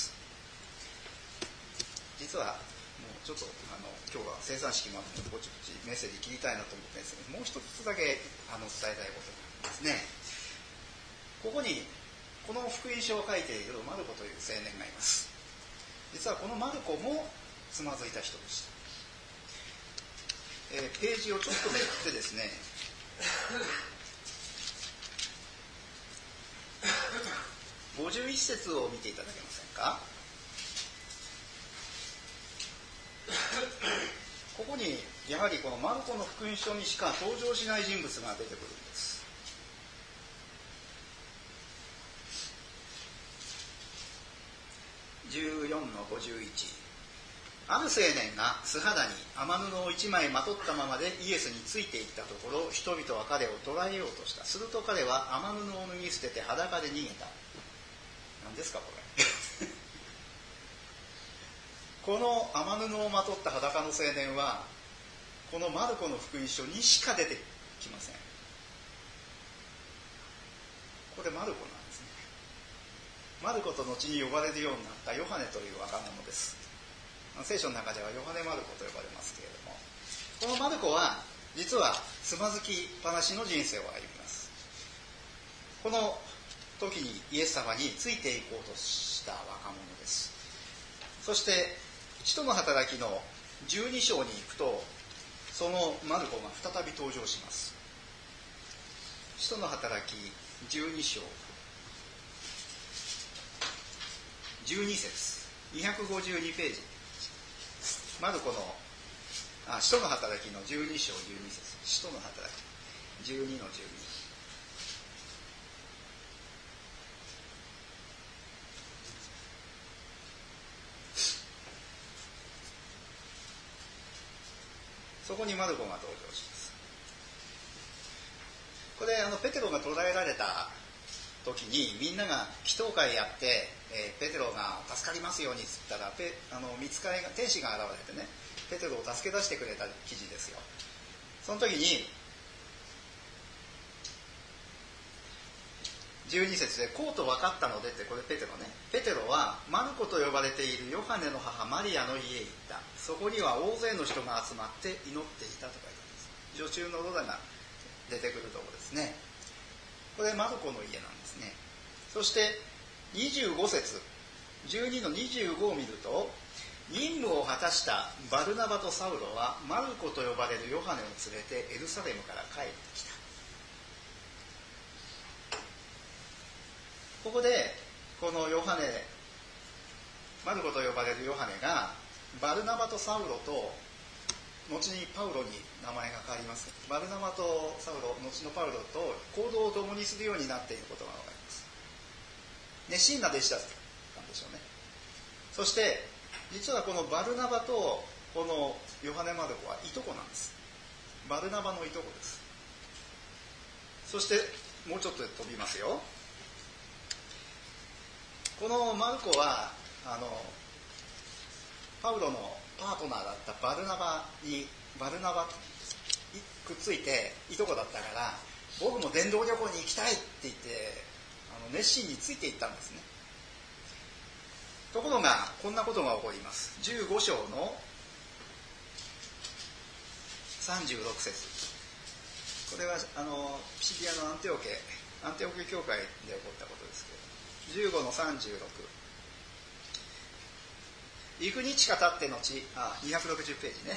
実はもうちょっと今日は生産式もあってぼちぼちメッセージ切りたいなと思ってですね、もう一つだけ伝えたいことがありますね。ここにこの福音書を書いているマルコという青年がいます。実はこのマルコもつまずいた人でした。ページをちょっとめくってですね51節を見ていただけませんか。ここにやはりこのマルコの福音書にしか登場しない人物が出てくるんです。14の51、ある青年が素肌に雨布を一枚まとったままでイエスについていったところ、人々は彼を捕らえようとした。すると彼は雨布を脱ぎ捨てて裸で逃げた。何ですかこれこの雨布をまとった裸の青年はこのマルコの福音書にしか出てきません。これマルコなんですね。マルコと後に呼ばれるようになったヨハネという若者です。聖書の中ではヨハネ・マルコと呼ばれますけれども、このマルコは実はつまずきっぱなしの人生を歩みます。この時にイエス様についていこうとした若者です。そして使徒の働きの12章に行くと、そのマルコが再び登場します。使徒の働き12章12節252ページ、マルコの使徒の働きの12章12節、使徒の働き12の12。 そこにマルコが登場します。これペテロが捕らえられた時にみんなが祈祷会やって、ペテロが助かりますようにっつったら御使いが天使が現れてね、ペテロを助け出してくれた記事ですよ。その時に12節でこうと分かったのでって、これペテロね。ペテロはマルコと呼ばれているヨハネの母マリアの家へ行った。そこには大勢の人が集まって祈っていたと書いてあるんです。女中のロダが出てくるところですね。これマルコの家なんですね。そして25節12の25を見ると、任務を果たしたバルナバとサウロはマルコと呼ばれるヨハネを連れてエルサレムから帰ってきた。ここでこのマルコと呼ばれるヨハネがバルナバとサウロと後にパウロに名前が変わります。バルナバとサウロ、後のパウロと行動を共にするようになっていることが分かります。熱心な弟子だったんでしょうね。そして実はこのバルナバとこのヨハネ・マルコはいとこなんです。バルナバのいとこです。そしてもうちょっと飛びますよ。このマルコはパウロのパートナーだったバルナバくっついていとこだったから、僕も伝道旅行に行きたいって言って熱心についていったんですね。ところがこんなことが起こります。15章の36節、これはピシディアのアンテオケ教会で起こったことですけど、15の36、幾日か経って後、260ページね。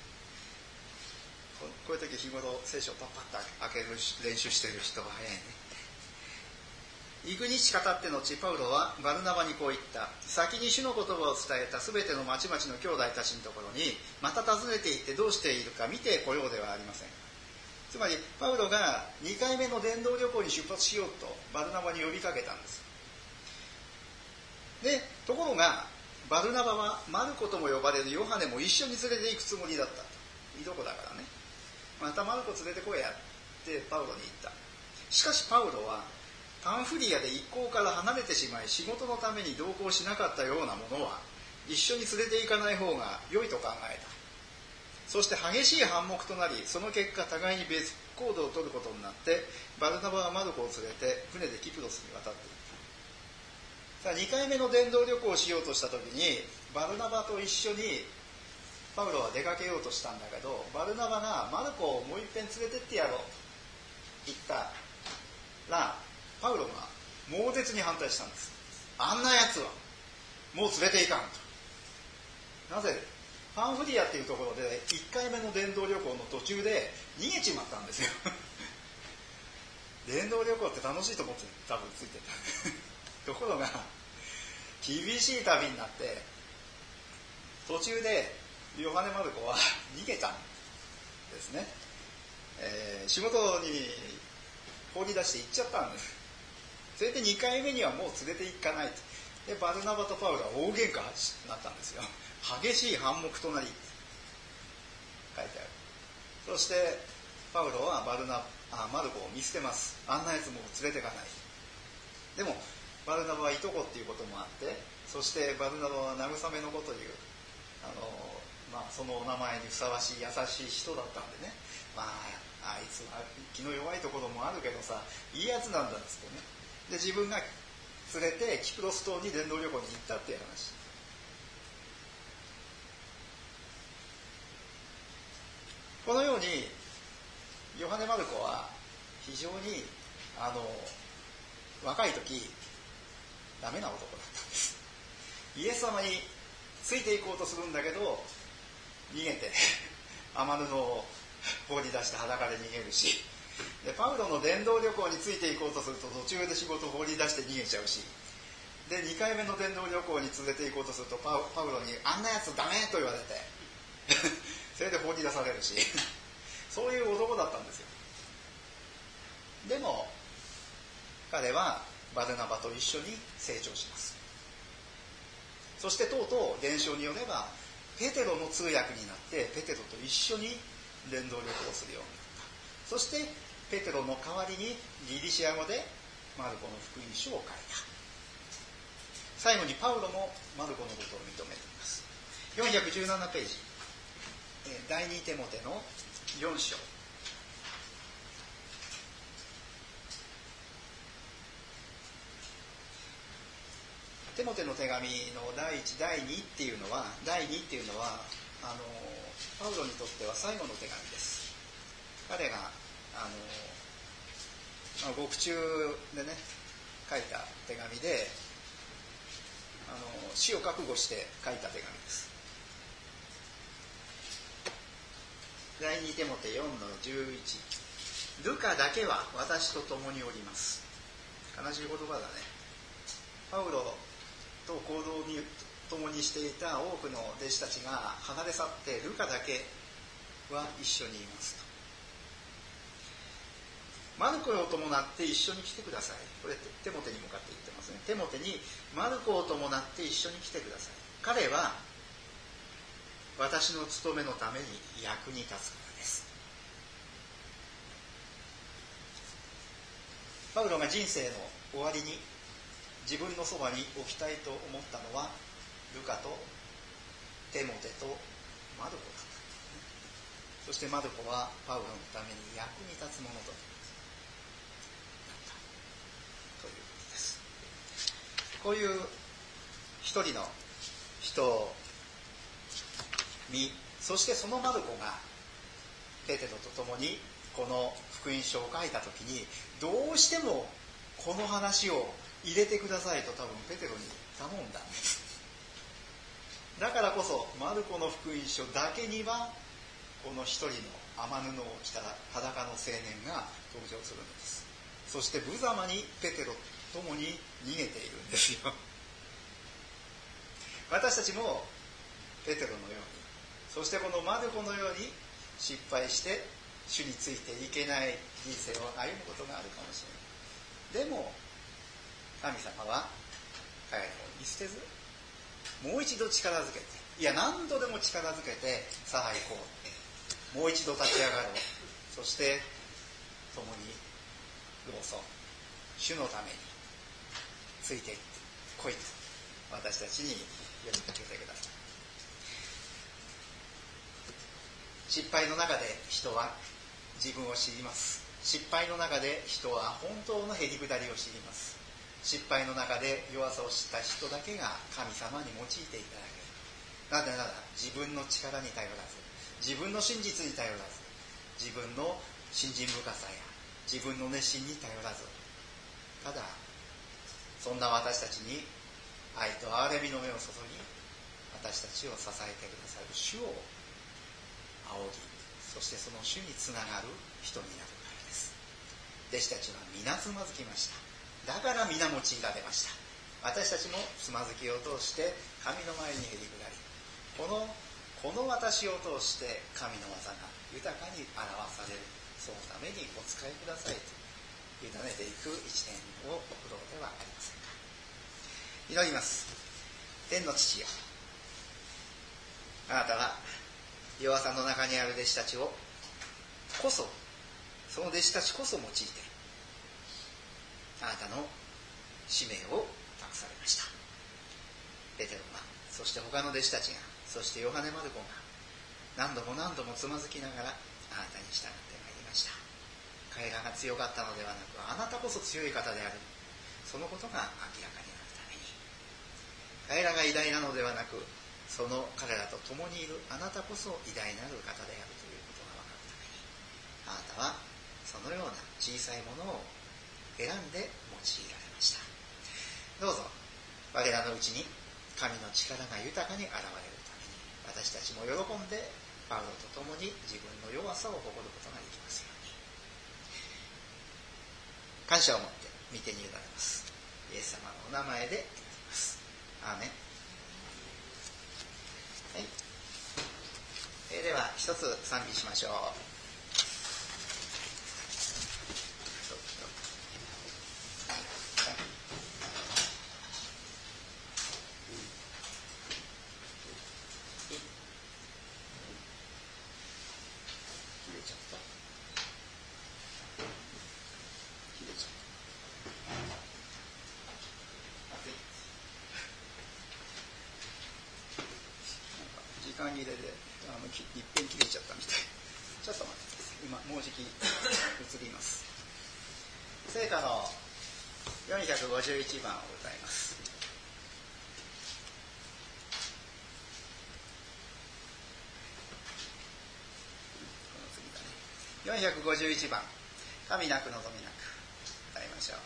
こういう時日頃聖書をパッパッと開ける練習してる人は早いね。幾日か経って後、パウロはバルナバにこう言った。先に主の言葉を伝えたすべての町々の兄弟たちのところにまた訪ねて行ってどうしているか見てこようではありません。つまりパウロが2回目の伝道旅行に出発しようとバルナバに呼びかけたんです。でところがバルナバはマルコとも呼ばれるヨハネも一緒に連れて行くつもりだった。いとこだからね。またマルコ連れてこいやってパウロに言った。しかしパウロはパンフリアで一行から離れてしまい仕事のために同行しなかったようなものは一緒に連れて行かない方が良いと考えた。そして激しい反目となり、その結果互いに別行動を取ることになってバルナバはマルコを連れて船でキプロスに渡っていった。さあ2回目の伝道旅行をしようとした時にバルナバと一緒にパウロは出かけようとしたんだけど、バルナバがマルコをもう一遍連れてってやろうと言ったらパウロが猛烈に反対したんです。あんなやつはもう連れて行かんと。なぜパンフリアっていうところで1回目の伝道旅行の途中で逃げちまったんですよ伝道旅行って楽しいと思って多分ついてたところが厳しい旅になって途中でヨハネ・マルコは逃げたんですね。仕事に放り出して行っちゃったんです。それで2回目にはもう連れて行かないと。でバルナバとパウロは大喧嘩になったんですよ。激しい反目となり書いてある。そしてパウロはマルコを見捨てます。あんなやつもう連れてかない。でもバルナバはいとこっていうこともあって、そしてバルナバは慰めの子というそのお名前にふさわしい優しい人だったんでね、あいつは気の弱いところもあるけどさ、いいやつなんだっつってね。で自分が連れてキプロス島に伝道旅行に行ったっていう話。このようにヨハネ・マルコは非常に若い時ダメな男だったんです。イエス様についていこうとするんだけど逃げて雨布を放り出して裸で逃げるし、でパウロの伝道旅行についていこうとすると途中で仕事を放り出して逃げちゃうし、で2回目の伝道旅行に連れて行こうとするとパウロにあんなやつダメと言われてそれで放り出されるしそういう男だったんですよ。でも彼はバルナバと一緒に成長します。そしてとうとう伝承によればペテロの通訳になってペテロと一緒に伝道旅行をするようになった。そしてペテロの代わりにギリシア語でマルコの福音書を書いた。最後にパウロもマルコのことを認めています。417ページ、第2テモテの4章。テモテの手紙の第1、第2っていうのは、パウロにとっては最後の手紙です。彼が獄中でね書いた手紙で、死を覚悟して書いた手紙です。第2テモテ4の11、ルカだけは私と共におります。悲しい言葉だね。パウロと行動に共にしていた多くの弟子たちが離れ去って、ルカだけは一緒にいますと。マルコを伴って一緒に来てください。これテモテに向かって言ってますね。テモテにマルコを伴って一緒に来てください。彼は私の務めのために役に立つからです。パウロが人生の終わりに自分のそばに置きたいと思ったのはルカとテモテとマルコだった。そしてマルコはパウロのために役に立つものとなったということです。こういう一人の人を見、そしてそのマルコがペテロと共にこの福音書を書いたときに、どうしてもこの話を入れてくださいと多分ペテロに頼んだんです。だからこそマルコの福音書だけにはこの一人の雨布を着た裸の青年が登場するんです。そして無様にペテロと共に逃げているんですよ。私たちもペテロのように、そしてこのマルコのように失敗して主についていけない人生を歩むことがあるかもしれない。でも神様は彼らを見捨てず、もう一度力づけて、いや何度でも力づけて、さあ行こう、もう一度立ち上がろう、そして共に労働、主のためについていって来いと私たちに呼びかけてください。失敗の中で人は自分を知ります。失敗の中で人は本当のへりくだりを知ります。失敗の中で弱さを知った人だけが神様に用いていただける。なぜなら自分の力に頼らず、自分の真実に頼らず、自分の信心深さや自分の熱心に頼らず、ただそんな私たちに愛と憐れみの目を注ぎ、私たちを支えてくださる主を仰ぎ、そしてその主につながる人になるからです。弟子たちは皆つまずきました。だから皆用いられました。私たちもつまずきを通して神の前にへりくだり、この私を通して神の技が豊かに表される、そのためにお使いくださいと委ねていく一年を送ろうではありませんか。祈ります。天の父よ、あなたは弱さの中にある弟子たちをこそ、その弟子たちこそ用いてあなたの使命を託されました。ペテロが、そして他の弟子たちが、そしてヨハネ・マルコが何度も何度もつまずきながらあなたに従ってまいりました。彼らが強かったのではなく、あなたこそ強い方である、そのことが明らかになるために、彼らが偉大なのではなく、その彼らと共にいるあなたこそ偉大なる方であるということが分かるために、あなたはそのような小さいものを選んで用いられました。どうぞ我らのうちに神の力が豊かに現れるために、私たちも喜んでパウロと共に自分の弱さを誇ることができますように。感謝を持って御手に委ねます。イエス様のお名前で祈ります。アーメン。はい、では一つ賛美しましょう。 ちゃった。時間切れでいっぺん切れちゃったみたい。ちょっと待ってください。今もうじき移ります。聖歌の451番を歌います。この次だね。451番、神なく望みなく歌いましょう。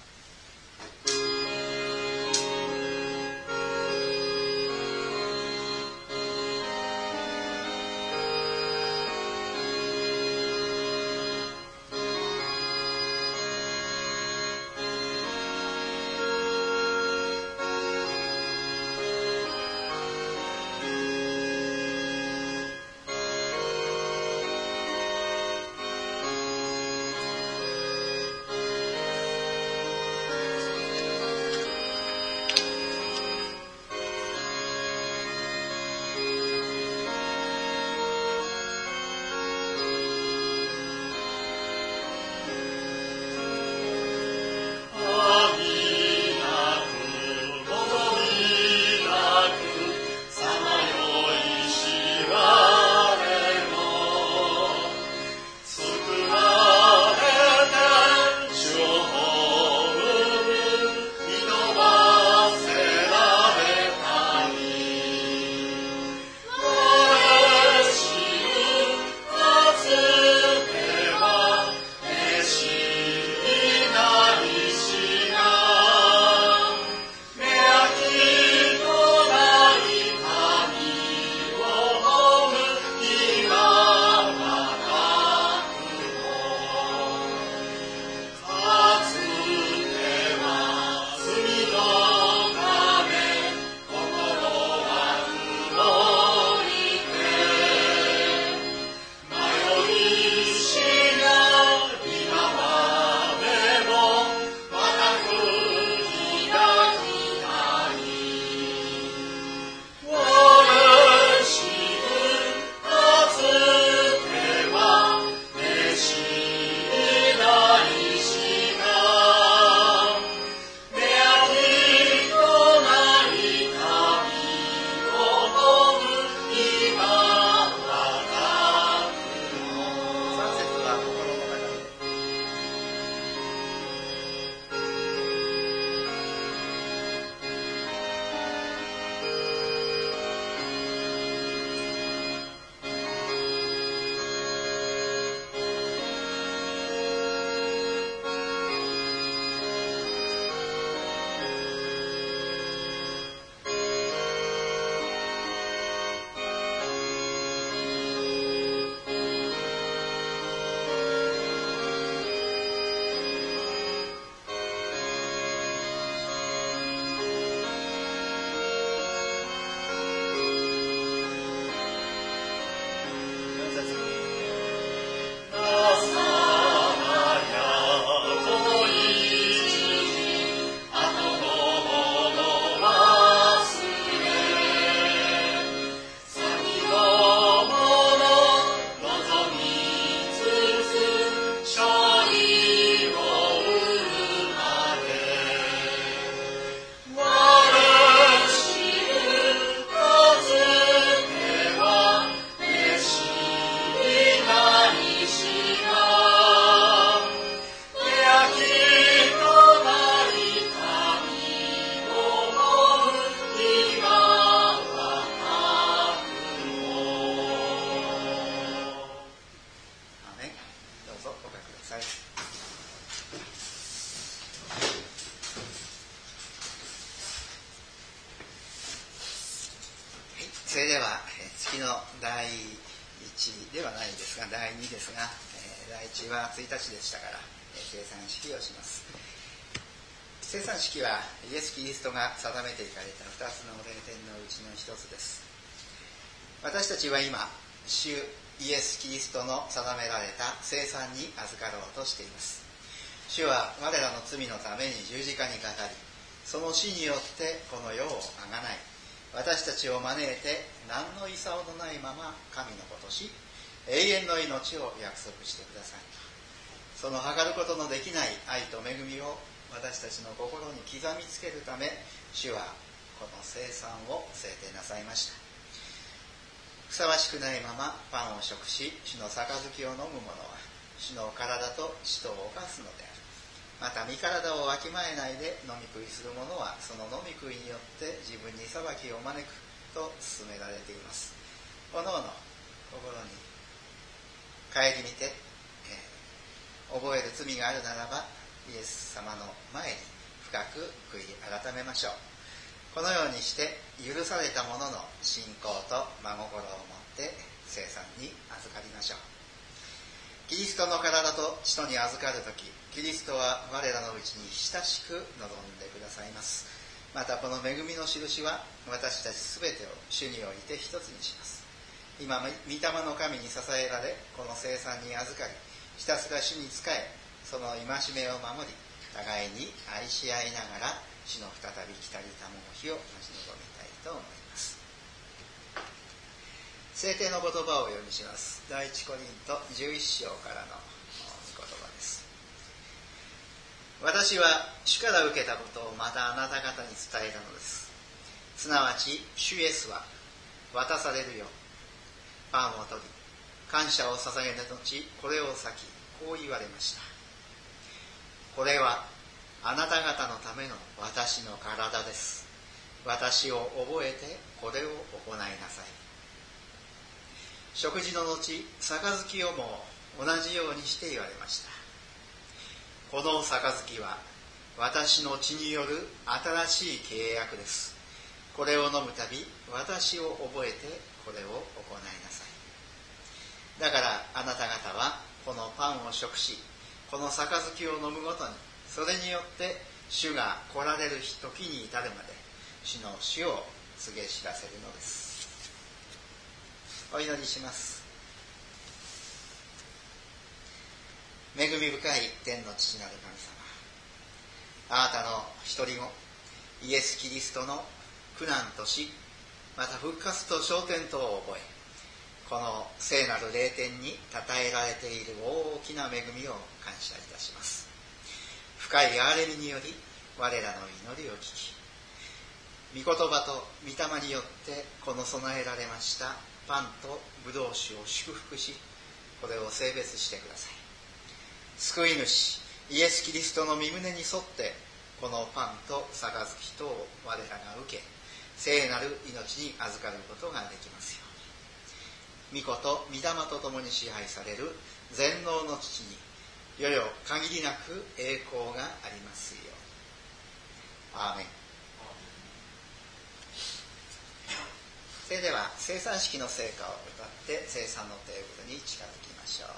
それでは月の第1ではないですが第2ですが、第1は1日でしたから生産式をします。生産式はイエス・キリストが定めていかれた2つの霊典のうちの1つです。私たちは今主イエス・キリストの定められた生産に預かろうとしています。主は我らの罪のために十字架にかかり、その死によってこの世をあがない、私たちを招いて何のいさおのないまま神の子とし、 永遠の命を約束してください。その計ることのできない愛と恵みを私たちの心に刻みつけるため、主はこの聖餐を制定なさいました。ふさわしくないままパンを食し、主の杯を飲む者は主の体と血とを犯すのである。また身体をわきまえないで飲み食いする者はその飲み食いによって自分に裁きを招くと勧められています。おのおの心に顧みて、覚える罪があるならばイエス様の前に深く悔い改めましょう。このようにして許された者の信仰と真心を持って聖餐に預かりましょう。キリストの体と血とに預かるとき、キリストは我らのうちに親しく望んでくださいます。またこの恵みの印は私たちすべてを主において一つにします。今御霊の神に支えられ、この聖餐に預かり、ひたすら主に仕え、その戒めを守り、互いに愛し合いながら主の再び来たりたもう日を待ち望みたいと思います。聖典の言葉をお読みします。第一コリント11章からの御言葉です。私は主から受けたことをまたあなた方に伝えたのです。すなわち主イエスは渡されるよ、パンを取り感謝を捧げた後、これを裂きこう言われました。これはあなた方のための私の体です。私を覚えてこれを行いなさい。食事の後、杯をも同じようにして言われました。この杯は私の血による新しい契約です。これを飲むたび、私を覚えてこれを行いなさい。だからあなた方はこのパンを食し、この杯を飲むごとに、それによって主が来られる時に至るまで主の死を告げ知らせるのです。お祈りします。恵み深い天の父なる神様、あなたの一人子イエス・キリストの苦難と死、また復活と昇天とを覚え、この聖なる霊典に称えられている大きな恵みを感謝いたします。深い憐れみにより我らの祈りを聞き、御言葉と御霊によってこの備えられましたパンとブドウ酒を祝福し、これを聖別してください。救い主イエス・キリストの御胸に沿ってこのパンと杯とを我らが受け、聖なる命に預かることができますように。御子と御霊と共に支配される全能の父に世々限りなく栄光がありますように。アーメン。それでは聖餐式の聖歌を歌って聖餐のテーブルに近づきましょう。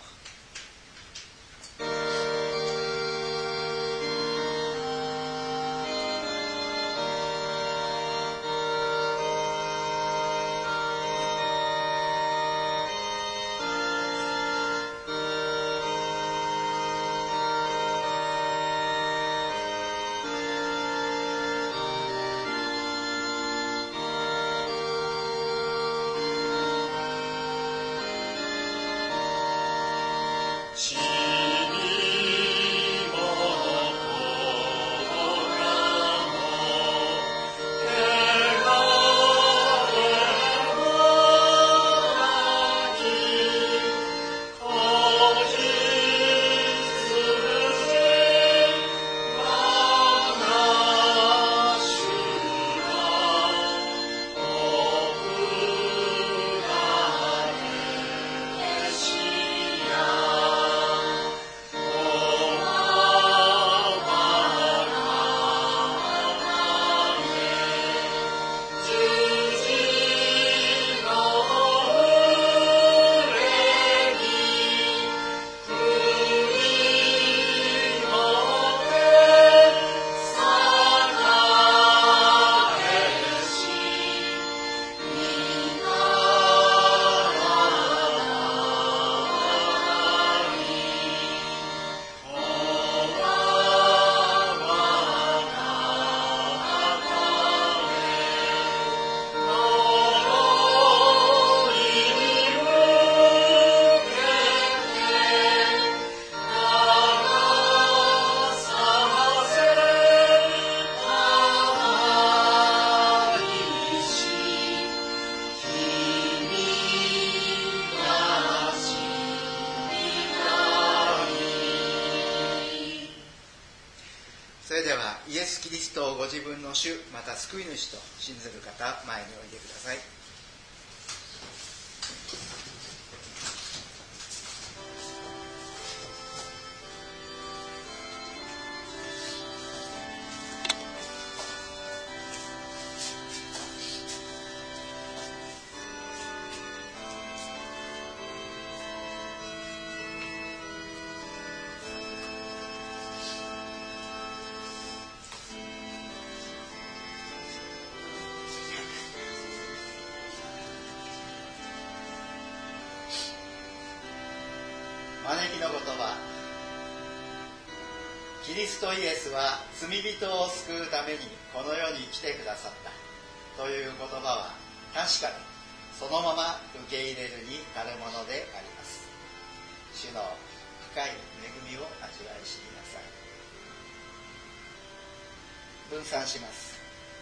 「 はイエス・キリストをご自分の主また救い主と信ずる方、前においでください。招きの言葉。キリストイエスは罪人を救うためにこの世に来てくださったという言葉は確かにそのまま受け入れるに足るものであります。主の深い恵みを味わい知りなさい。分散します。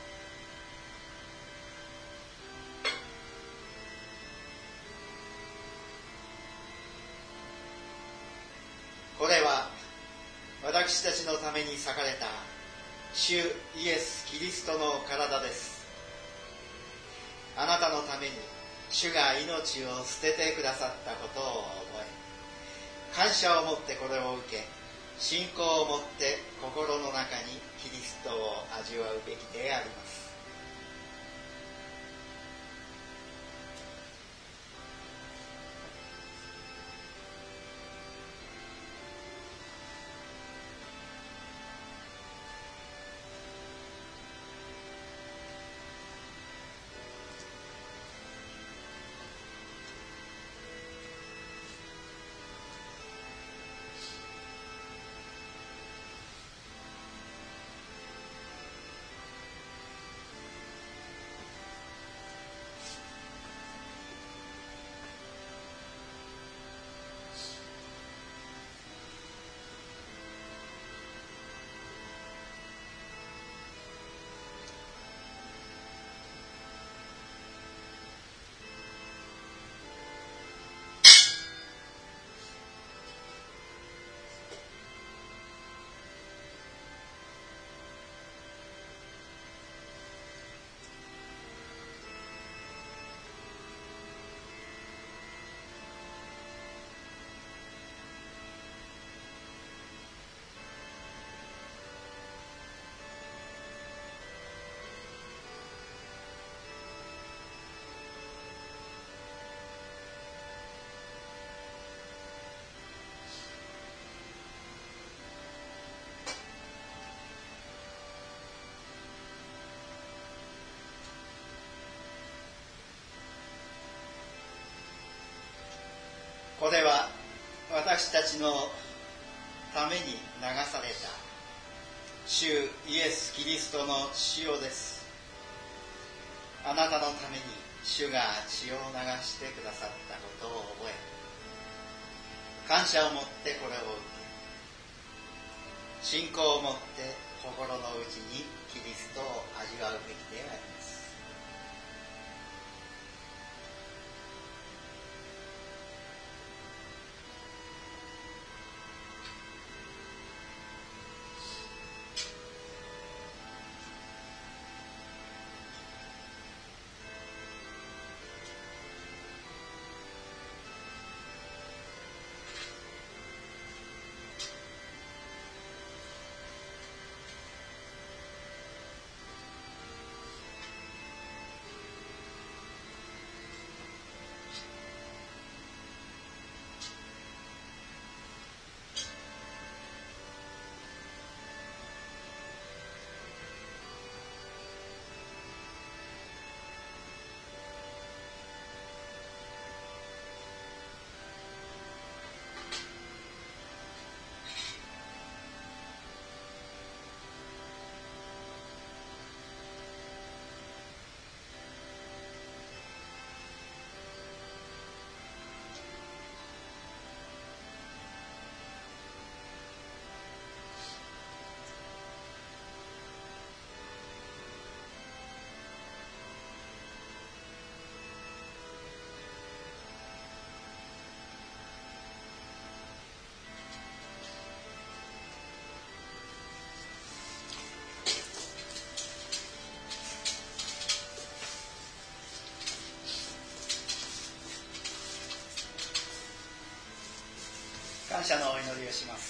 これは私たちのために裂かれた主イエス・キリストの体です。あなたのために主が命を捨ててくださったことを覚え、感謝を持ってこれを受け、信仰を持って心の中にキリストを味わうべきであります。これは私たちのために流された主イエス・キリストの塩です。あなたのために主が血を流してくださったことを覚え、感謝を持ってこれを受け、信仰を持って心の内にキリストを味わうべきであります。 感謝のお祈りをします。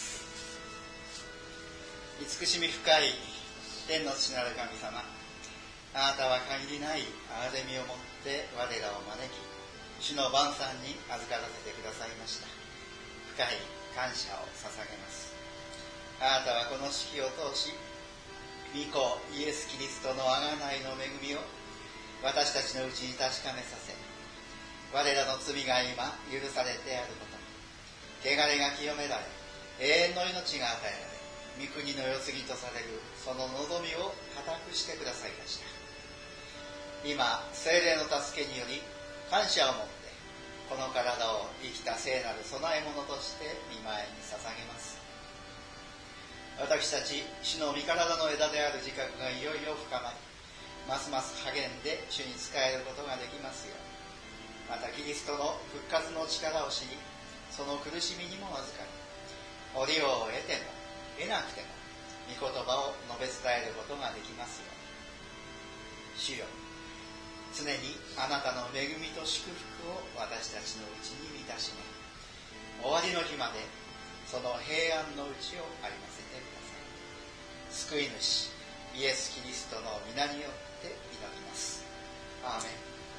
慈しみ深い天の父なる神様、あなたは限りない憐れみをもって我らを招き、主の晩餐に預からせてくださいました。深い感謝を捧げます。あなたはこの式を通し、御子イエス・キリストの贖いの恵みを私たちのうちに確かめさせ、我らの罪が今許されてあること、汚れが清められ、永遠の命が与えられ、御国の世継ぎとされるその望みを固くしてくださいました。今、聖霊の助けにより感謝を持ってこの体を生きた聖なる供え物として御前に捧げます。私たち主の御体の枝である自覚がいよいよ深まり、ますます励んで主に仕えることができますよう、またキリストの復活の力を知り、その苦しみにも預かり、折を得ても得なくても御言葉を述べ伝えることができますように。主よ、常にあなたの恵みと祝福を私たちのうちに満たしめ、終わりの日までその平安のうちを歩ませてください。救い主イエス・キリストの皆によって祈ります。アーメン。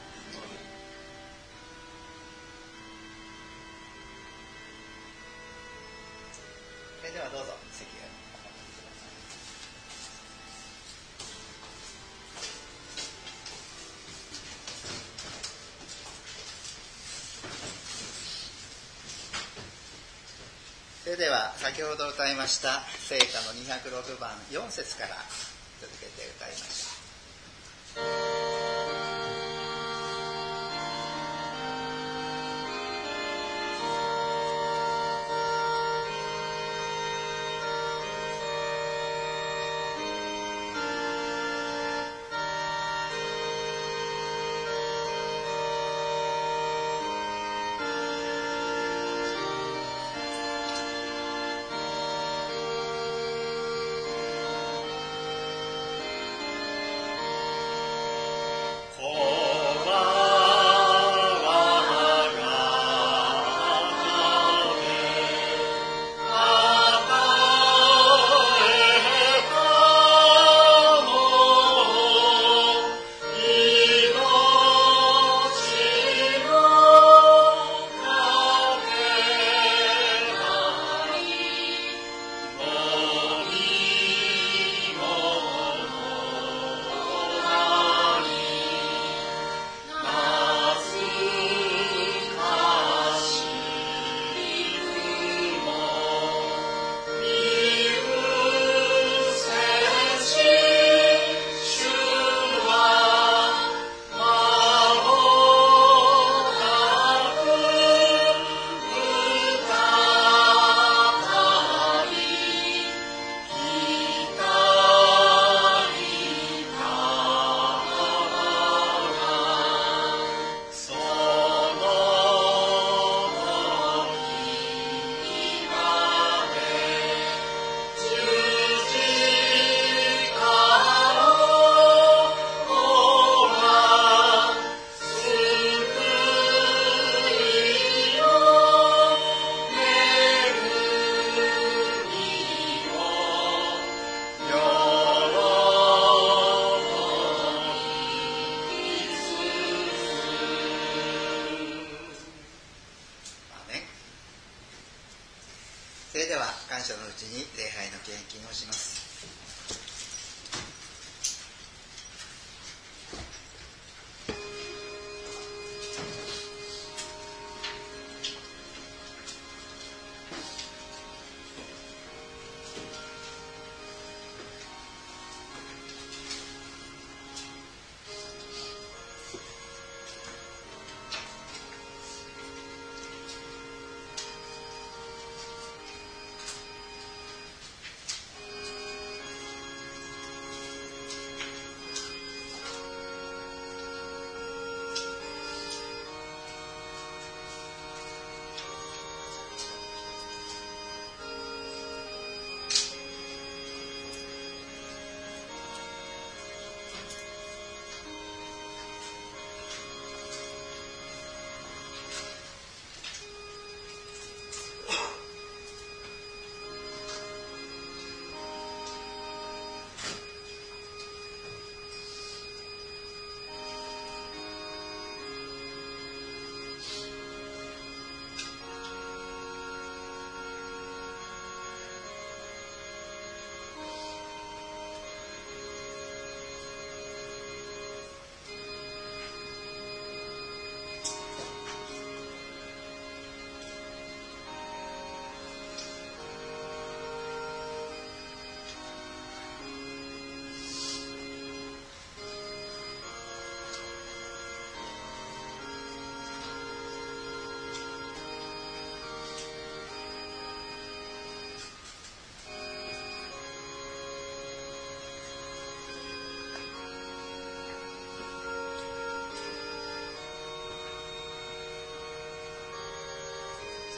それではどうぞ席へお戻りください。それでは先ほど歌いました聖歌の206番4節から続けて歌いましょう。それでは感謝のうちに礼拝の献金をします。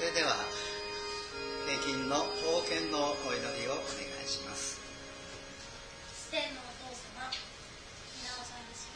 それでは平均の奉献のお祈りをお願いします。 天のお父様、皆を賛美します。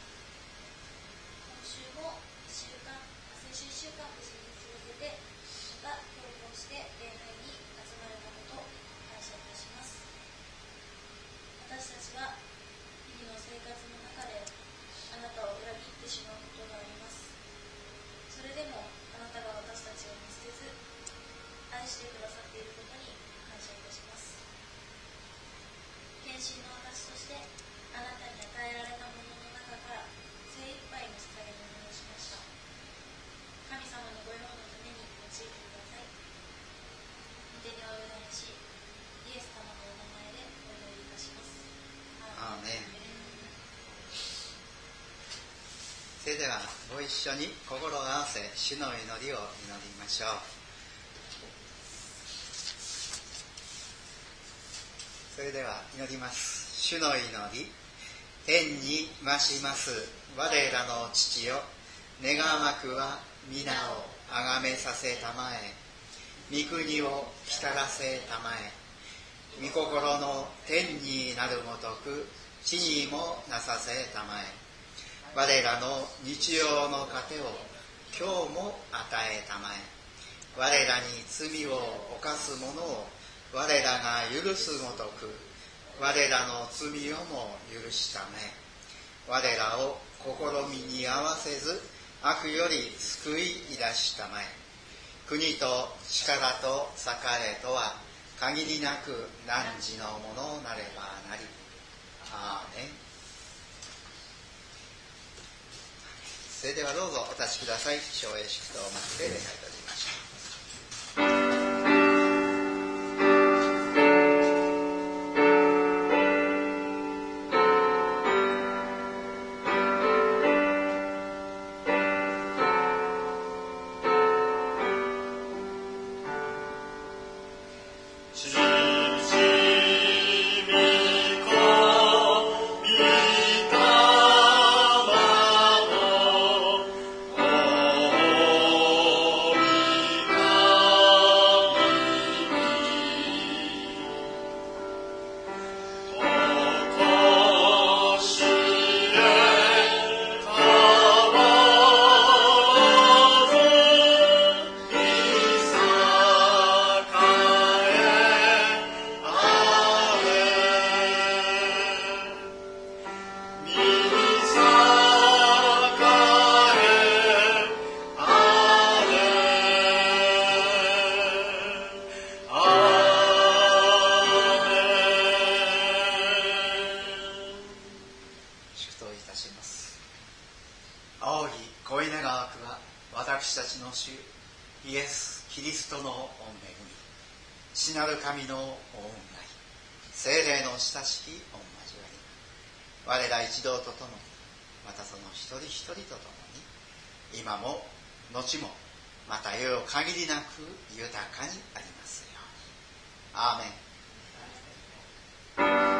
今週も先週1週間無事に過ごせて、また協力して礼拝に集まれたことを感謝いたします。私たちは日々の生活の中であなたを裏切ってしまうことがあります。それでもあなたが私たちを見捨てず愛してくださっていることに感謝いたします。献身の証としてあなたに与えられたものの中から精一杯の捧げ物をしました。神様のご用のために用いてください。御手にお委ねし、イエス様のお名前でお祈りいたします。 アーメン。それではご一緒に心を合わせ主の祈りを祈りましょう。それでは祈ります。主の祈り。天に増します我らの父よ、願わくは皆をあがめさせたまえ、御国を来たらせたまえ、御心の天になるごとく地にもなさせたまえ、我らの日曜の糧を今日も与えたまえ、我らに罪を犯す者を我らが許すごとく我らの罪をも許しため、我らを試みに合わせず悪より救い出したまえ、国と力と栄とは限りなく汝のものなればなり。アーメン。それではどうぞお立ちください。唱詠祝祷を待って礼拝としましょう。父なる神の御恩愛、聖霊の親しき御交わり、我ら一同とともに、またその一人一人とともに、今も後もまた世を限りなく豊かにありますように。アーメン。